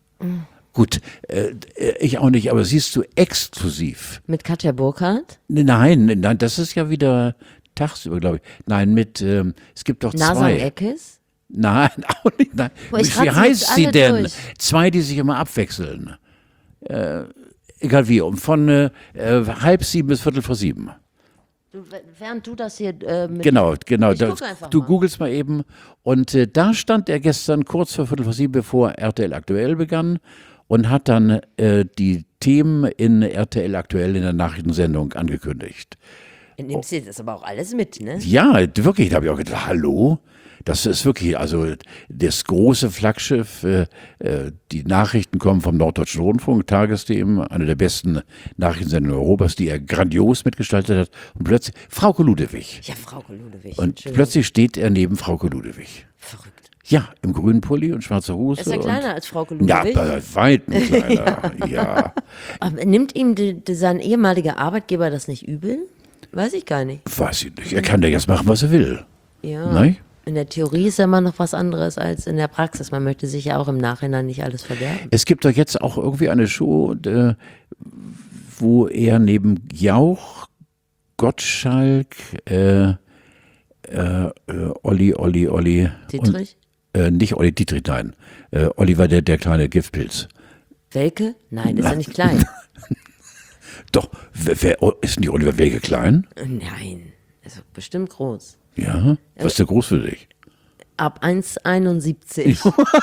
Gut, äh, ich auch nicht, aber siehst du exklusiv? Mit Katja Burkhardt? Nein, nein, das ist ja wieder tagsüber, glaube ich. Nein, mit, ähm, es gibt doch Nasan zwei. Eckes? Nein, auch nicht. Nein. Boah, ich Wie ratze heißt jetzt sie alle denn? durch. Zwei, die sich immer abwechseln. Äh, egal wie, um von äh, äh, halb sieben bis viertel vor sieben. Du, während du das hier äh, mit. Genau, genau. Ich Da, guck einfach du mal. googelst mal eben. Und äh, da stand er gestern kurz vor Viertel vor sieben, bevor R T L aktuell begann und hat dann äh, die Themen in R T L aktuell in der Nachrichtensendung angekündigt. Nimmst du das aber auch alles mit, ne? Ja, wirklich, da habe ich auch gedacht, hallo? Das ist wirklich, also das große Flaggschiff, äh, äh, die Nachrichten kommen vom Norddeutschen Rundfunk, Tagesthemen, eine der besten Nachrichtensendungen Europas, die er grandios mitgestaltet hat. Und plötzlich, Frauke Ludewig. Ja, Frau Ludewig. Und Entschuldigung. plötzlich steht er neben Frauke Ludewig. Verrückt. Ja, im grünen Pulli und schwarzer Hose. Ist er und, kleiner als Frau Ja, Ludewig? bei weitem kleiner, ja. Aber nimmt ihm die, die, sein ehemaliger Arbeitgeber das nicht übel? Weiß ich gar nicht. Weiß ich nicht, er kann ja jetzt machen, was er will. Ja. Nein? In der Theorie ist ja immer noch was anderes als in der Praxis. Man möchte sich ja auch im Nachhinein nicht alles verderben. Es gibt doch jetzt auch irgendwie eine Show, äh, wo er neben Jauch, Gottschalk, äh, äh, äh, Olli, Olli, Olli. Dietrich? Und, äh, nicht Olli Dietrich, nein. Äh, Olli war der, der kleine Giftpilz. Welke? Nein, ist ja nicht klein. Doch, wer, wer, ist nicht Oliver Welke klein? Nein, ist bestimmt groß. Ja, was ist der groß für dich? Ab eins Komma einundsiebzig.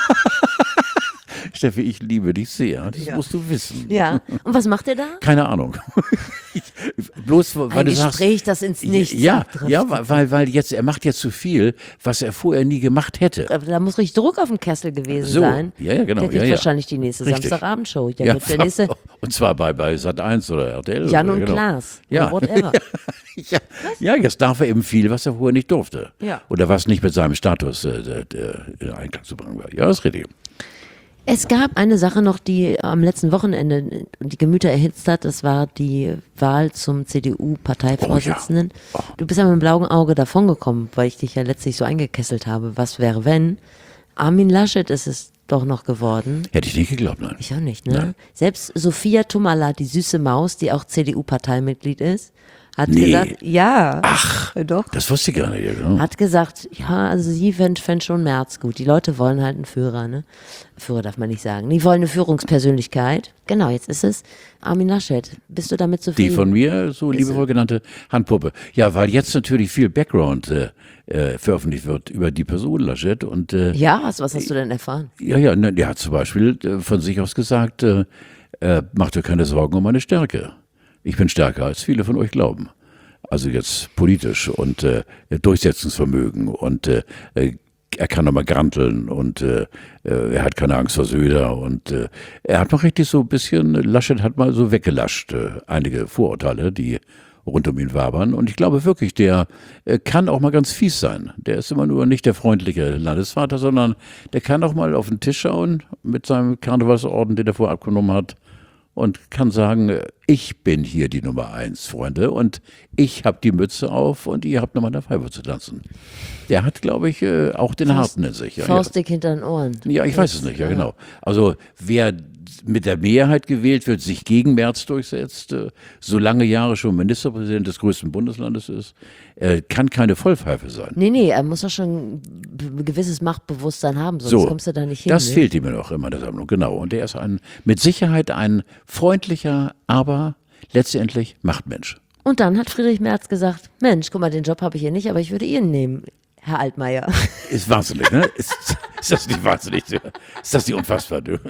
Steffi, ich liebe dich sehr, das Ja. musst du wissen. Ja, und was macht er da? Keine Ahnung. Ich, bloß, weil Ein du Gespräch, sagst, das ins Nichts ja, abdriftet. ja, weil, weil jetzt, er macht jetzt zu viel, was er vorher nie gemacht hätte. Da muss richtig Druck auf dem Kessel gewesen So, sein. ja, ja, genau, Der kriegt ja, ja. wahrscheinlich die nächste Richtig. Samstagabendshow. Der Ja, wird der nächste und zwar bei, bei Sat eins oder R T L. Jan oder, und genau. Klaas. Ja. Oder whatever. Ja, ja, jetzt darf er eben viel, was er vorher nicht durfte. Ja. Oder was nicht mit seinem Status äh, der, der in Einklang zu bringen war. Ja, das ist richtig. Es gab eine Sache noch, die am letzten Wochenende die Gemüter erhitzt hat. Das war die Wahl zum C D U-Parteivorsitzenden. Oh ja. Oh. Du bist ja mit dem blauen Auge davongekommen, weil ich dich ja letztlich so eingekesselt habe. Was wäre, wenn? Armin Laschet ist es doch noch geworden. Hätte ich nicht geglaubt, nein. Ich auch nicht, ne? Nein. Selbst Sophia Tomala, die süße Maus, die auch C D U-Parteimitglied ist, hat Nee. gesagt, ja, ach, doch. Das wusste ich gar nicht. Ja, genau. Hat gesagt, ja, also sie fände fänd schon Merz gut. Die Leute wollen halt einen Führer, ne? Führer darf man nicht sagen. Die wollen eine Führungspersönlichkeit. Genau, jetzt ist es Armin Laschet. Bist du damit Die zufrieden? von mir so liebevoll genannte Handpuppe. Ja, weil jetzt natürlich viel Background äh, äh, veröffentlicht wird über die Person Laschet. Und äh, Ja, was, was hast du denn erfahren? ja, ja, ne, der hat zum Beispiel äh, von sich aus gesagt, äh, äh, mach dir keine Sorgen um meine Stärke. Ich bin stärker, als viele von euch glauben. Also jetzt politisch und äh, Durchsetzungsvermögen und äh, er kann nochmal granteln und äh, er hat keine Angst vor Söder und äh, er hat noch richtig so ein bisschen, Laschet hat mal so weggelascht, äh, einige Vorurteile, die rund um ihn wabern. Und ich glaube wirklich, der äh, kann auch mal ganz fies sein. Der ist immer nur nicht der freundliche Landesvater, sondern der kann auch mal auf den Tisch schauen mit seinem Karnevalsorden, den er vorher abgenommen hat. Und kann sagen, ich bin hier die Nummer eins, Freunde, und ich habe die Mütze auf und ihr habt nochmal in der Pfeife zu tanzen. Der hat, glaube ich, äh, auch den Harten in sich. Ja, Faustdick hinter den Ohren. ja, ich weiß es nicht, ja genau. Also wer mit der Mehrheit gewählt wird, sich gegen Merz durchsetzt, äh, so lange Jahre schon Ministerpräsident des größten Bundeslandes ist, äh, kann keine Vollpfeife sein. Nee, nee, er muss doch schon ein gewisses Machtbewusstsein haben, sonst So, kommst du da nicht hin. das ne? fehlt ihm noch immer in der Sammlung, genau. Und er ist ein, mit Sicherheit ein freundlicher, aber letztendlich Machtmensch. Und dann hat Friedrich Merz gesagt, Mensch, guck mal, den Job habe ich hier nicht, aber ich würde ihn nehmen, Herr Altmaier. Ist wahnsinnig, ne? Ist, ist das nicht wahnsinnig? Ist das nicht unfassbar? Du?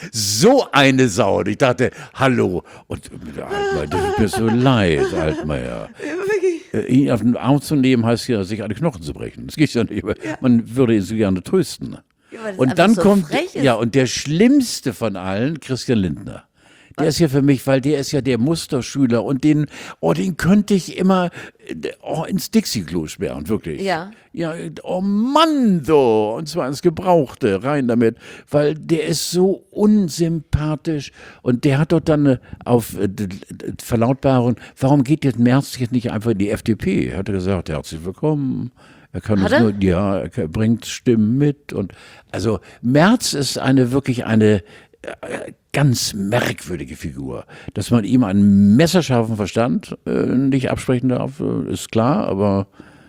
So eine Sau. Und ich dachte, hallo. Und Altmaier, das tut mir so leid, Altmaier. Äh, Ihn auf den Arm zu nehmen, heißt ja, sich alle Knochen zu brechen. Das geht ja nicht. Man würde ihn so gerne trösten. weil das Und einfach dann so kommt, frech ist. ja, und der schlimmste von allen, Christian Lindner. Der ist ja für mich, weil der ist ja der Musterschüler und den, oh, den könnte ich immer oh, ins Dixie-Klo sperren, wirklich. Ja. Ja, oh Mann, so. Und zwar ins Gebrauchte, rein damit, weil der ist so unsympathisch und der hat doch dann auf äh, Verlautbarung, warum geht jetzt Merz jetzt nicht einfach in die F D P? Er hat gesagt, herzlich willkommen. Er kann Hat es er? nur, ja, er bringt Stimmen mit und also Merz ist eine wirklich eine äh, ganz merkwürdige Figur. Dass man ihm einen messerscharfen Verstand äh, nicht absprechen darf, äh, ist klar, aber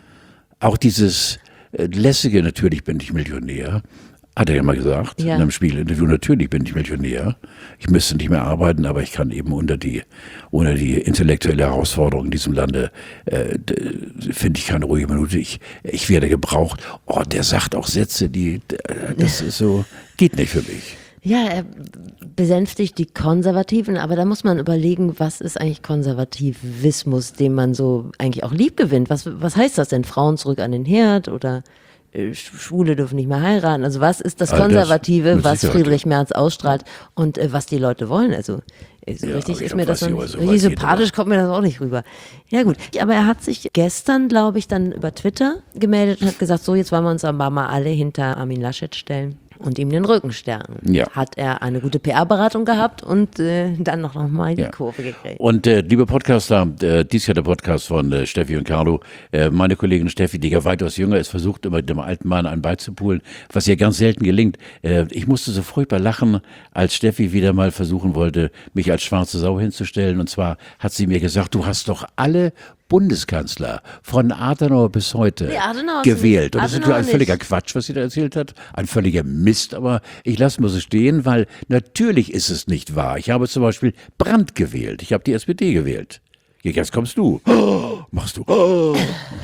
auch dieses äh, lässige, natürlich bin ich Millionär, hat er ja mal gesagt, Ja. in einem Spiegelinterview, natürlich bin ich Millionär. Ich müsste nicht mehr arbeiten, aber ich kann eben unter die, unter die intellektuelle Herausforderung in diesem Lande, äh, d- finde ich keine ruhige Minute. Ich, ich werde gebraucht. Oh, der sagt auch Sätze, die, d- das ist so, geht nicht für mich. Ja, er besänftigt die Konservativen, aber da muss man überlegen, was ist eigentlich Konservativismus, den man so eigentlich auch lieb gewinnt. Was, was heißt das denn? Frauen zurück an den Herd oder äh, Schwule dürfen nicht mehr heiraten? Also was ist das All das Konservative, mit was Sicherheit. Friedrich Merz ausstrahlt und äh, was die Leute wollen? Also äh, so Ja, richtig aber ich ist mir das weiß noch nicht, nicht, so richtig weit geht sympathisch kommt mir das auch nicht rüber. Ja gut, aber er hat sich gestern, glaube ich, dann über Twitter gemeldet und hat gesagt, so jetzt wollen wir uns aber mal alle hinter Armin Laschet stellen. und ihm den Rücken stärken. Ja. Hat er eine gute P R-Beratung gehabt und äh, dann noch, noch mal die Ja. Kurve gekriegt. Und äh, liebe Podcaster, äh, dies ist ja der Podcast von äh, Steffi und Carlo. Äh, meine Kollegin Steffi, die ja weitaus jünger ist, versucht immer dem alten Mann einen beizupulen, was ihr ganz selten gelingt. Äh, ich musste so furchtbar lachen, als Steffi wieder mal versuchen wollte, mich als schwarze Sau hinzustellen. Und zwar hat sie mir gesagt, du hast doch alle Bundeskanzler von Adenauer bis heute Nee, Adenauer ist gewählt. nicht. Und das ist Adenauer natürlich ein völliger nicht. Quatsch, was sie da erzählt hat. Ein völliger Mist, aber ich lasse mal so stehen, weil natürlich ist es nicht wahr. Ich habe zum Beispiel Brandt gewählt. Ich habe die S P D gewählt. Jetzt kommst du. Oh, machst du. Oh.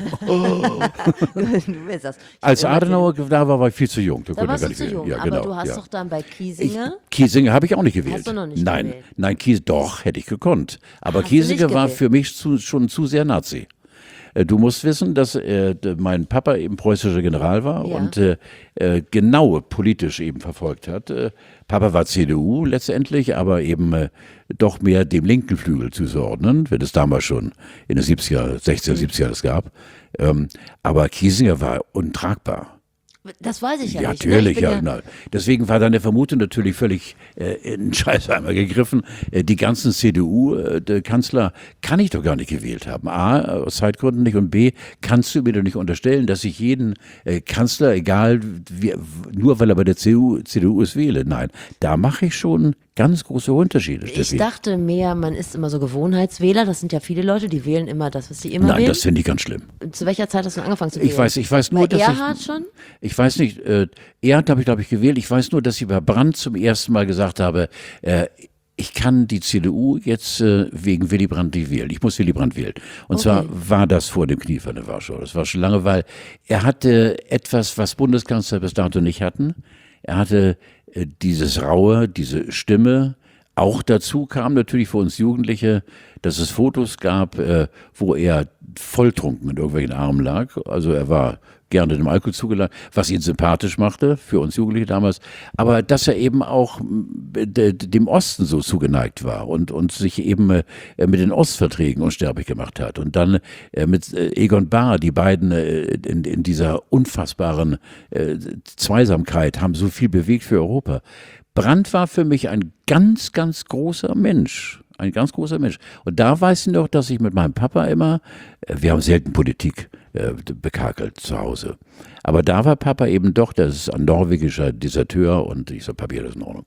Du willst das. Ich Als hab immer Adenauer da war, war ich viel zu jung. Da Da konnte er warst gar du nicht zu wählen. jung, Ja, aber genau, du hast ja. doch dann bei Ich, Kiesinger, Kiesinger habe ich auch nicht gewählt. du noch nicht nein, gewählt? nein, Kies, doch, hätte ich gekonnt. Aber Hast du nicht Kiesinger war gewählt? für mich zu, schon zu sehr Nazi. Äh, Du musst wissen, dass äh, d- mein Papa eben preußischer General war Ja. und äh, äh, genau politisch eben verfolgt hat. Äh, Papa war C D U letztendlich, aber eben äh, doch mehr dem linken Flügel zuzuordnen, wenn es damals schon in den siebziger, sechziger, siebziger das gab. Ähm, aber Kiesinger war untragbar. das weiß ich ja, Ja, nicht. ne? natürlich, Ich bin ja. Na, deswegen war deine Vermutung natürlich völlig äh, in den Scheißheimer gegriffen. Äh, die ganzen C D U-Kanzler kann ich doch gar nicht gewählt haben. A, aus Zeitgründen nicht und B, kannst du mir doch nicht unterstellen, dass ich jeden äh, Kanzler, egal, wie, nur weil er bei der C D U, C D U ist, wähle. Nein, da mache ich schon ganz große Unterschiede, Ich Steffi. dachte mehr, man ist immer so Gewohnheitswähler. Das sind ja viele Leute, die wählen immer das, was sie immer Nein, wählen. das finde ich ganz schlimm. Zu welcher Zeit hast du angefangen zu wählen? Ich weiß, ich weiß nur, Bei dass Erhard ich, schon? Ich weiß nicht, äh, Erhard habe ich, glaube ich, gewählt. Ich weiß nur, dass ich bei Brandt zum ersten Mal gesagt habe, äh, ich kann die C D U jetzt äh, wegen Willy Brandt nicht wählen. Ich muss Willy Brandt wählen. Und Okay. zwar war das vor dem Kniefall in Warschau. Das war schon lange, weil er hatte etwas, was Bundeskanzler bis dato nicht hatten. Er hatte äh, dieses Raue, diese Stimme. Auch dazu kam natürlich für uns Jugendliche, dass es Fotos gab, äh, wo er volltrunken in irgendwelchen Armen lag. Also er war gerne dem Alkohol zugelassen, was ihn sympathisch machte, für uns Jugendliche damals. Aber dass er eben auch äh, de- dem Osten so zugeneigt war und, und sich eben äh, mit den Ostverträgen unsterblich gemacht hat. Und dann äh, mit äh, Egon Bahr, die beiden äh, in, in dieser unfassbaren äh, Zweisamkeit haben so viel bewegt für Europa. Brandt war für mich ein ganz, ganz großer Mensch. Ein ganz großer Mensch. Und da weiß ich noch, dass ich mit meinem Papa immer, äh, wir haben selten Politik äh, bekakelt zu Hause. Aber da war Papa eben doch, das ist ein norwegischer Deserteur und ich sag, Papier, das ist in Ordnung.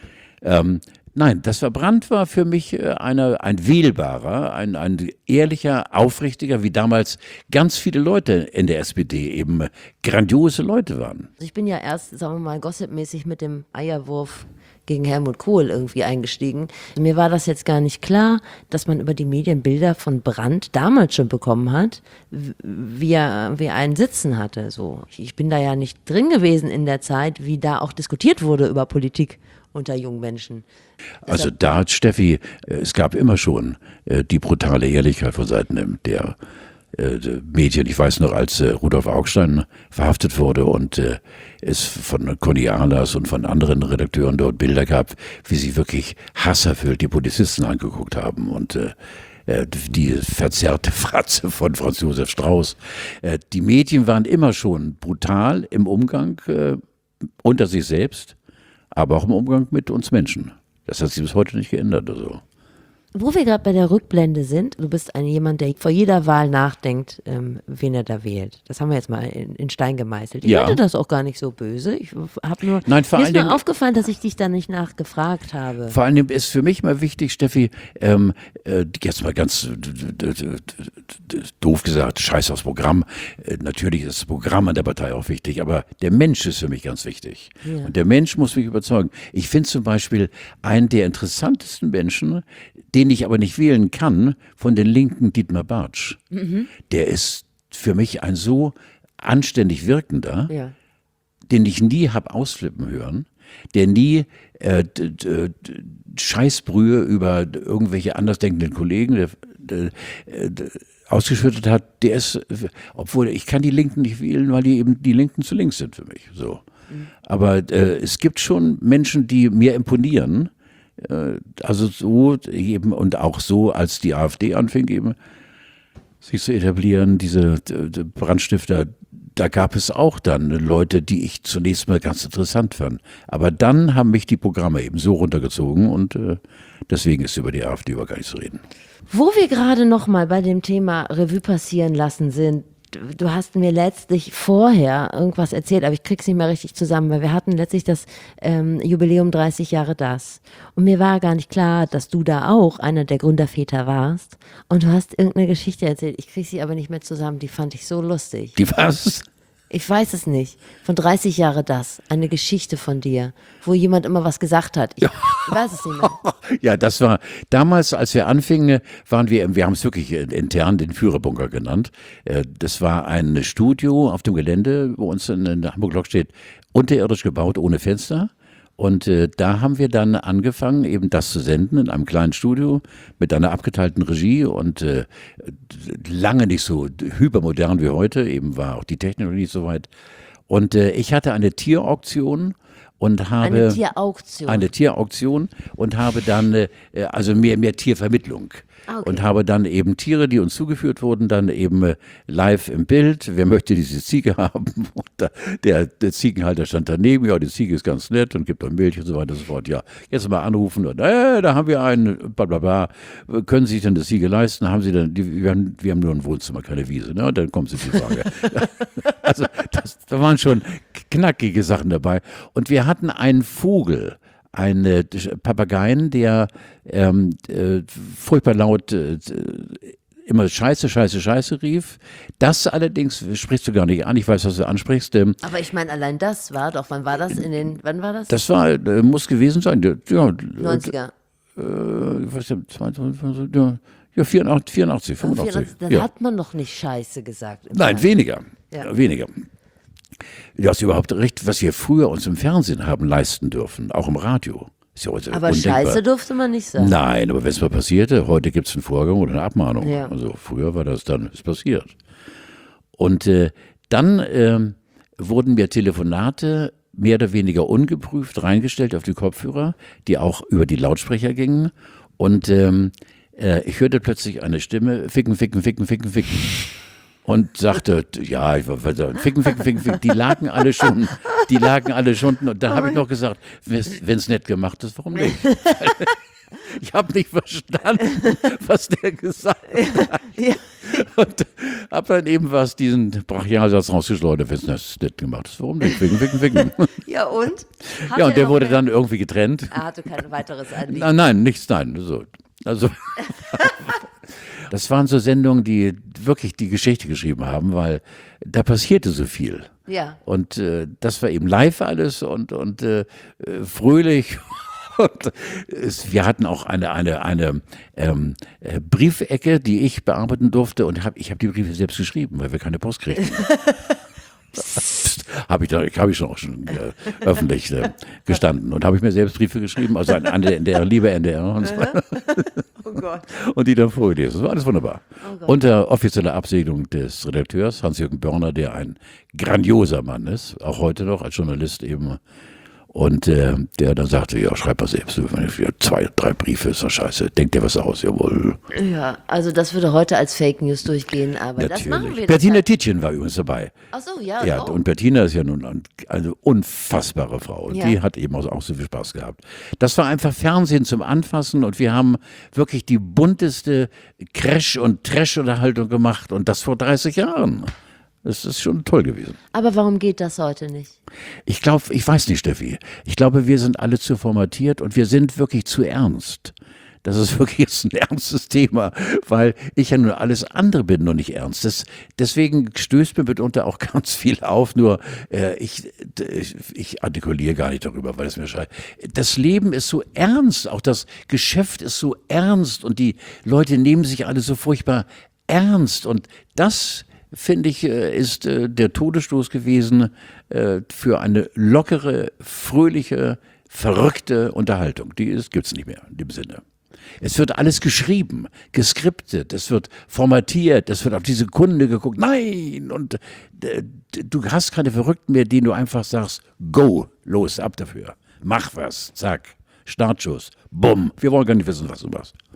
Ähm, nein, das war Brandt war für mich äh, eine, ein wählbarer, ein, ein ehrlicher, aufrichtiger, wie damals ganz viele Leute in der S P D eben äh, grandiose Leute waren. Also ich bin ja erst, sagen wir mal, gossipmäßig mit dem Eierwurf gegen Helmut Kohl irgendwie eingestiegen. Also mir war das jetzt gar nicht klar, dass man über die Medien Bilder von Brandt damals schon bekommen hat, w- wie er, wie er einen Sitzen hatte. So. Ich bin da ja nicht drin gewesen in der Zeit, wie da auch diskutiert wurde über Politik unter jungen Menschen. Also da hat Steffi, äh, es gab immer schon äh, die brutale Ehrlichkeit von Seiten der, äh, der Medien. Ich weiß noch, als äh, Rudolf Augstein verhaftet wurde und äh, es von Conny Ahlers und von anderen Redakteuren dort Bilder gab, wie sie wirklich hasserfüllt die Polizisten angeguckt haben und äh, äh, die verzerrte Fratze von Franz Josef Strauß. Äh, die Medien waren immer schon brutal im Umgang äh, unter sich selbst, aber auch im Umgang mit uns Menschen. Das hat sich bis heute nicht geändert. Also. Wo wir gerade bei der Rückblende sind, du bist ein jemand, der vor jeder Wahl nachdenkt, ähm, wen er da wählt. Das haben wir jetzt mal in, in Stein gemeißelt. Ich Ja. finde das auch gar nicht so böse. Ich habe nur, Nein, vor mir allen ist nur Dingen- aufgefallen, dass ich dich da nicht nachgefragt habe. Vor allem ist für mich mal wichtig, Steffi, ähm, äh, jetzt mal ganz d- d- d- d- doof gesagt, scheiß aufs Programm. Äh, natürlich ist das Programm an der Partei auch wichtig, aber der Mensch ist für mich ganz wichtig. Ja. Und der Mensch muss mich überzeugen. Ich finde zum Beispiel einen der interessantesten Menschen, den ich aber nicht wählen kann, von den Linken Dietmar Bartsch. Der ist für mich ein so anständig wirkender, Ja. den ich nie hab ausflippen hören, der nie äh, d- d- d- Scheißbrühe über irgendwelche andersdenkenden Kollegen der, der, der, ausgeschüttet hat, der ist, obwohl ich kann die Linken nicht wählen, weil die eben die Linken zu links sind für mich. So. Aber äh, es gibt schon Menschen, die mir imponieren, äh, also so eben und auch so, als die AfD anfing eben sich zu etablieren, diese d- d- Brandstifter, da gab es auch dann Leute, die ich zunächst mal ganz interessant fand. Aber dann haben mich die Programme eben so runtergezogen und äh, deswegen ist über die AfD über gar nicht zu reden. Wo wir gerade noch mal bei dem Thema Revue passieren lassen sind, du hast mir letztlich vorher irgendwas erzählt, aber ich krieg's nicht mehr richtig zusammen, weil wir hatten letztlich das ähm, Jubiläum dreißig Jahre das. Und mir war gar nicht klar, dass du da auch einer der Gründerväter warst. Und du hast irgendeine Geschichte erzählt, ich krieg sie aber nicht mehr zusammen, die fand ich so lustig. Die was? Ich weiß es nicht. Von dreißig Jahre das. Eine Geschichte von dir, wo jemand immer was gesagt hat. Ich, ich weiß es nicht mehr. Ja, das war damals, als wir anfingen, waren wir, wir haben es wirklich intern den Führerbunker genannt. Das war ein Studio auf dem Gelände, wo uns in der Hamburg-Lok steht, unterirdisch gebaut, ohne Fenster. Und äh, da haben wir dann angefangen, eben das zu senden in einem kleinen Studio mit einer abgeteilten Regie und äh, lange nicht so hypermodern wie heute, eben war auch die Technik nicht so weit. Und äh, ich hatte eine Tierauktion und habe Eine Tierauktion. eine Tierauktion und habe dann äh, also mehr mehr Tiervermittlung. Okay. Und habe dann eben Tiere, die uns zugeführt wurden, dann eben äh, live im Bild. Wer möchte diese Ziege haben? Und da, der, der Ziegenhalter stand daneben. Ja, die Ziege ist ganz nett und gibt dann Milch und so weiter und so fort. Ja, jetzt mal anrufen und äh, da haben wir einen, bla bla bla. Können Sie sich denn das Ziege leisten? Haben Sie dann, die, wir, haben, wir haben nur ein Wohnzimmer, keine Wiese. Ne? Und dann kommt sie die Frage. Also das, da waren schon knackige Sachen dabei. Und wir hatten einen Vogel. Ein äh, Papageien, der ähm, äh, furchtbar laut äh, immer Scheiße, Scheiße, Scheiße rief. Das allerdings sprichst du gar nicht an. Ich weiß, was du ansprichst. Ähm, Aber ich meine, allein das war doch, wann war das in den, wann war das? Das war, äh, muss gewesen sein, ja, neunziger. Äh, ich weiß nicht, zweiundzwanzig, ja, ja, vierundachtzig, vierundachtzig, fünfundachtzig. vierundachtzig, dann ja. hat man noch nicht Scheiße gesagt. Nein, Fall. weniger. Ja. Weniger. Du hast überhaupt recht, was wir früher uns im Fernsehen haben leisten dürfen, auch im Radio. Ist ja heute Aber undenkbar. Scheiße durfte man nicht sagen. Nein, aber wenn es mal passierte, heute gibt es einen Vorgang oder eine Abmahnung. Ja. Also früher war das dann, ist passiert. Und äh, dann äh, wurden mir Telefonate mehr oder weniger ungeprüft reingestellt auf die Kopfhörer, die auch über die Lautsprecher gingen. Und ähm, äh, ich hörte plötzlich eine Stimme, ficken, ficken, ficken, ficken, ficken. Und sagte, ja, ich war, ficken, ficken, ficken, ficken, die lagen alle schon, die lagen alle schon. Und dann habe ich noch gesagt, wenn es nett gemacht ist, warum nicht? Ich habe nicht verstanden, was der gesagt hat. Ja. Und habe dann eben was, diesen Brachialsatz rausgeschleudert, wenn es nett gemacht ist, warum nicht? Ficken, ficken, ficken. Ja, und? Hat Ja, und er der noch wurde mehr- dann irgendwie getrennt. Er hatte kein weiteres Anliegen. Nein, nein, nichts, nein. So. Also, das waren so Sendungen, die wirklich die Geschichte geschrieben haben, weil da passierte so viel. Ja. Und äh, das war eben live alles und, und äh, fröhlich. Und es, wir hatten auch eine, eine, eine ähm, äh, Briefecke, die ich bearbeiten durfte und hab, ich habe die Briefe selbst geschrieben, weil wir keine Post kriegten. Habe ich da, habe ich schon auch schon äh, öffentlich äh, gestanden und habe ich mir selbst Briefe geschrieben, also an, an der N D R, liebe N D R und so weiter. Oh Gott. Und die dann vorgelesen. Das war alles wunderbar. Oh Gott. Unter offizieller Absegnung des Redakteurs Hans-Jürgen Börner, der ein grandioser Mann ist, auch heute noch als Journalist eben. Und äh, der dann sagte, ja, schreib mal selbst, wenn ich zwei, drei Briefe, ist doch scheiße, denk dir was aus, jawohl. Ja, also das würde heute als Fake News durchgehen, aber das machen wir. Natürlich. das Bettina halt. Tietjen war übrigens dabei. Ach so, ja. Ja, oh. und Bettina ist ja nun ein- eine unfassbare Frau. Und Ja. die hat eben auch, auch so viel Spaß gehabt. Das war einfach Fernsehen zum Anfassen und wir haben wirklich die bunteste Crash- und Trash-Unterhaltung gemacht und das vor dreißig Jahren. Das ist schon toll gewesen. Aber warum geht das heute nicht? Ich glaube, ich weiß nicht, Steffi. Ich glaube, wir sind alle zu formatiert und wir sind wirklich zu ernst. Das ist wirklich jetzt ein ernstes Thema, weil ich ja nur alles andere bin, nur nicht ernst. Das, deswegen stößt mir mitunter auch ganz viel auf, nur äh, ich, ich, ich artikuliere gar nicht darüber, weil es mir scheint. Das Leben ist so ernst, auch das Geschäft ist so ernst und die Leute nehmen sich alle so furchtbar ernst und das finde ich, äh, ist äh, der Todesstoß gewesen äh, für eine lockere, fröhliche, verrückte Unterhaltung. Die gibt es nicht mehr in dem Sinne. Es wird alles geschrieben, geskriptet, es wird formatiert, es wird auf die Sekunde geguckt. Nein! Und äh, du hast keine Verrückten mehr, denen du einfach sagst, go, los, ab dafür. Mach was, zack, Startschuss, bumm. Wir wollen gar nicht wissen, was du machst.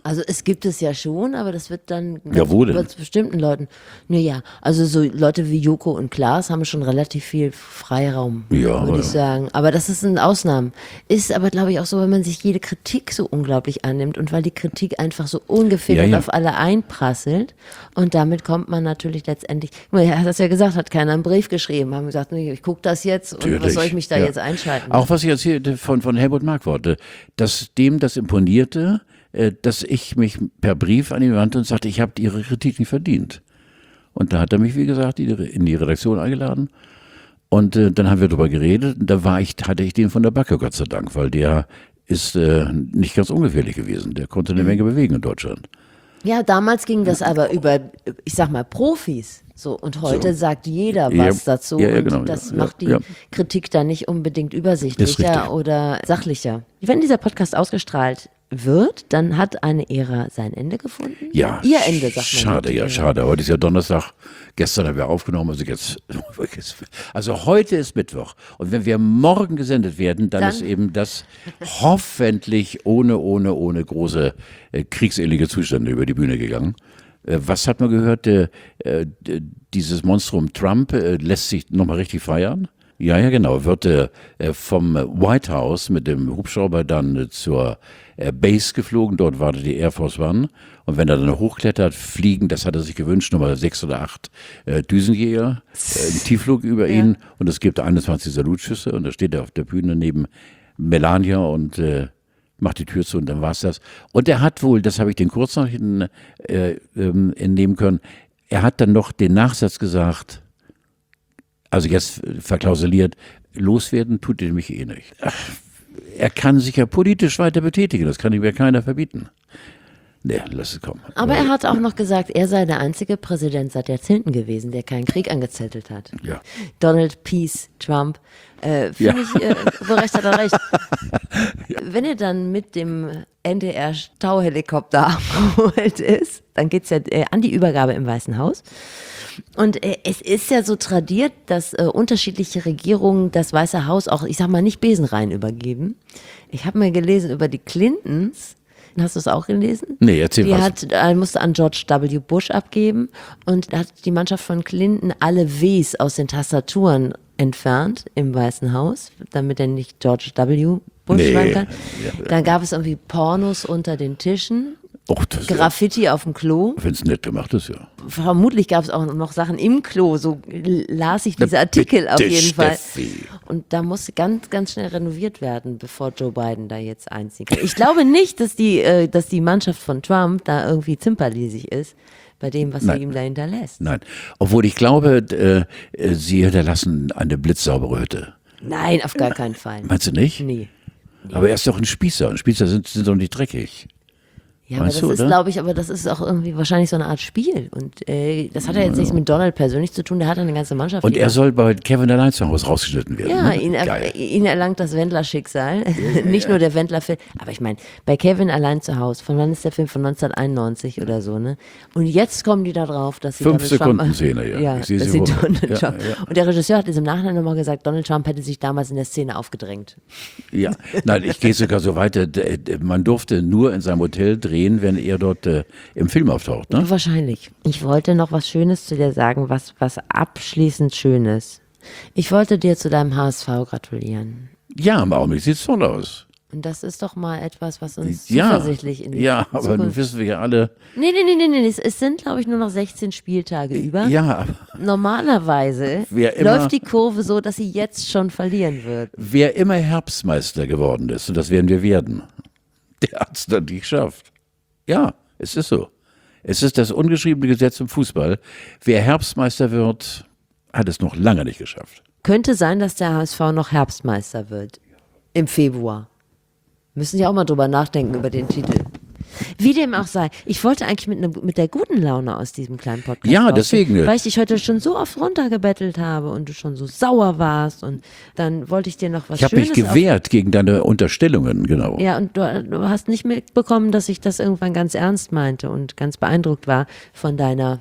Also es gibt es ja schon, aber das wird dann Ja, wo denn? bei bestimmten Leuten. Naja, also so Leute wie Joko und Klaas haben schon relativ viel Freiraum, Ja, würde aber- ich sagen. Aber das ist eine Ausnahme. Ist aber, glaube ich, auch so, wenn man sich jede Kritik so unglaublich annimmt und weil die Kritik einfach so ungefiltert Ja, ja. auf alle einprasselt und damit kommt man natürlich letztendlich, guck mal, er hat das ja gesagt, hat keiner einen Brief geschrieben, haben gesagt, nee, ich gucke das jetzt und was Natürlich, soll ich mich da ja. jetzt einschalten? Auch was ich erzählte von, von Helmut Markwort, dass dem das imponierte, äh, dass ich mich per Brief an ihn wandte und sagte, ich habe Ihre Kritik nicht verdient. Und da hat er mich, wie gesagt, in die- in die Redaktion eingeladen. Und äh, dann haben wir darüber geredet. Und da war ich, hatte ich den von der Backe, Gott sei Dank, weil der ist äh, nicht ganz ungefährlich gewesen. Der konnte eine Menge bewegen in Deutschland. Ja, damals ging das aber über, ich sag mal, Profis. So, und heute So. sagt jeder Ja, was dazu. ja, ja, und genau, das ja, macht die ja. Kritik dann nicht unbedingt Ist übersichtlicher richtig. oder sachlicher. Wenn dieser Podcast ausgestrahlt wird, dann hat eine Ära sein Ende gefunden. Ja, Ihr Ende, sagt man. schade, nicht, ja, Ära. schade. Heute ist ja Donnerstag. Gestern haben wir aufgenommen, also jetzt, also heute ist Mittwoch. Und wenn wir morgen gesendet werden, dann, Dann- ist eben das hoffentlich ohne, ohne, ohne große äh, kriegselige Zustände über die Bühne gegangen. Äh, was hat man gehört? Äh, äh, d- dieses Monstrum Trump äh, lässt sich nochmal richtig feiern. Ja, ja, genau. Wird äh, äh, vom White House mit dem Hubschrauber dann äh, zur äh, Base geflogen. Dort wartet die Air Force One. Und wenn er dann hochklettert, fliegen, das hat er sich gewünscht, Nummer sechs oder acht äh, Düsenjäger, äh, einen Tiefflug über ihn. Und es gibt einundzwanzig Salutschüsse. Und da steht er auf der Bühne neben Melania und äh, macht die Tür zu und dann war's das. Und er hat wohl, das habe ich den Kurznachrichten äh, ähm, entnehmen können, er hat dann noch den Nachsatz gesagt, also jetzt verklausuliert, loswerden tut er mich eh nicht. Ach, er kann sich ja politisch weiter betätigen, das kann ihm ja keiner verbieten. Nee, lass es kommen. Aber er hat auch noch gesagt, er sei der einzige Präsident seit Jahrzehnten gewesen, der keinen Krieg angezettelt hat. Ja. Donald Peace Trump. Äh, Ja. Finde ich, äh, wo recht hat er recht. Wenn er dann mit dem N D R-Stauhelikopter abgeholt ist, dann geht's ja äh, an die Übergabe im Weißen Haus. Und äh, es ist ja so tradiert, dass äh, unterschiedliche Regierungen das Weiße Haus auch, ich sag mal, nicht besenrein übergeben. Ich habe mal gelesen über die Clintons. Hast du es auch gelesen? Nee, erzähl die was. Hat, äh, musste an George W. Bush abgeben und da hat die Mannschaft von Clinton alle Ws aus den Tastaturen entfernt im Weißen Haus, damit er nicht George W. Bush Nee. schreiben kann. Ja. Dann gab es irgendwie Pornos unter den Tischen, Och, das ist ja, Graffiti auf dem Klo. wenn es nett gemacht ist, ja. Vermutlich gab es auch noch Sachen im Klo, so las ich diese Na, Artikel auf bitte, jeden Fall. Steffi. Und da muss ganz, ganz schnell renoviert werden, bevor Joe Biden da jetzt einziehen kann. Ich glaube nicht, dass die, äh, dass die Mannschaft von Trump da irgendwie zimperlisig ist bei dem, was Nein. sie ihm da hinterlässt. Nein, obwohl ich glaube, äh, äh, sie hinterlassen eine blitzsaubere Hütte. Nein, auf gar keinen Fall. Meinst du nicht? Nee. Aber er ist doch ein Spießer und Spießer sind, sind doch nicht dreckig. Ja, aber Meinst das du, ist, oder? glaube ich, aber das ist auch irgendwie wahrscheinlich so eine Art Spiel. Und äh, das hat ja jetzt nichts mit Donald persönlich zu tun, der hat eine ganze Mannschaft. Und die er da- soll bei Kevin allein zu Hause rausgeschnitten werden. Ja, ne? ihn, er, Geil. ihn erlangt das Wendler-Schicksal. Nicht nur der Wendler-Film. Aber ich meine, bei Kevin allein zu Hause, von wann ist der Film? Von neunzehnhunderteinundneunzig oder so, ne? Und jetzt kommen die da drauf, dass sie Fünf Donald Trump- Sekunden Szene, ja. ja Ich sehe dass sie sie vor mir. Donald Ja, Trump. ja. Und der Regisseur hat es im Nachhinein nochmal gesagt, Donald Trump hätte sich damals in der Szene aufgedrängt. Ja, nein, ich gehe sogar so weiter. D- d- Man durfte nur in seinem Hotel drehen, wenn er dort äh, im Film auftaucht. Ne? Wahrscheinlich. Ich wollte noch was Schönes zu dir sagen, was, was abschließend Schönes. Ich wollte dir zu deinem H S V gratulieren. Ja, im Augenblick sieht es toll aus. Und das ist doch mal etwas, was uns Ja, zuversichtlich in die ja, aber Zukunft... nun wissen wir ja alle. Nee, nee, nee, nee, nee. Es, es sind, glaube ich, nur noch sechzehn Spieltage über. Ja, aber Normalerweise Wer immer- läuft die Kurve so, dass sie jetzt schon verlieren wird. wer immer Herbstmeister geworden ist, und das werden wir werden, der hat es dann nicht geschafft. Ja, es ist so. Es ist das ungeschriebene Gesetz im Fußball. Wer Herbstmeister wird, hat es noch lange nicht geschafft. Könnte sein, dass der H S V noch Herbstmeister wird. Im Februar. Müssen ja auch mal drüber nachdenken über den Titel. Wie dem auch sei. Ich wollte eigentlich mit, ne, mit der guten Laune aus diesem kleinen Podcast Ja, rausgehen, deswegen. weil ich dich heute schon so oft runtergebettelt habe und du schon so sauer warst und dann wollte ich dir noch was Ich habe Schönes mich auf- gewehrt gegen deine Unterstellungen, genau. Ja, und du, du hast nicht mitbekommen, dass ich das irgendwann ganz ernst meinte und ganz beeindruckt war von deiner,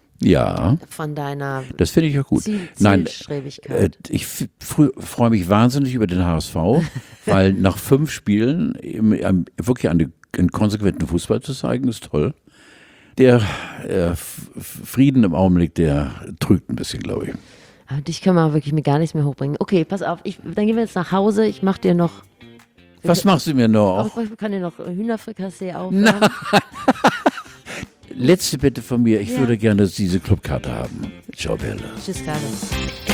Ja, von deiner das finde ich auch gut. Ziel, Nein, äh, Zielstrebigkeit. ich f- frü- freue mich wahnsinnig über den H S V, weil nach fünf Spielen im, ähm, wirklich eine einen konsequenten Fußball zu zeigen, ist toll. Der äh, Frieden im Augenblick, der trügt ein bisschen, glaube ich. Aber dich können wir wirklich mit gar nichts mehr hochbringen. Okay, pass auf, ich, dann gehen wir jetzt nach Hause. Ich mach dir noch. Was machst du mir noch? Ich kann dir noch Hühnerfrikassee aufwärmen. Letzte Bitte von mir, ich Ja. würde gerne diese Clubkarte haben. Ciao, Bella. Tschüss, Carlos.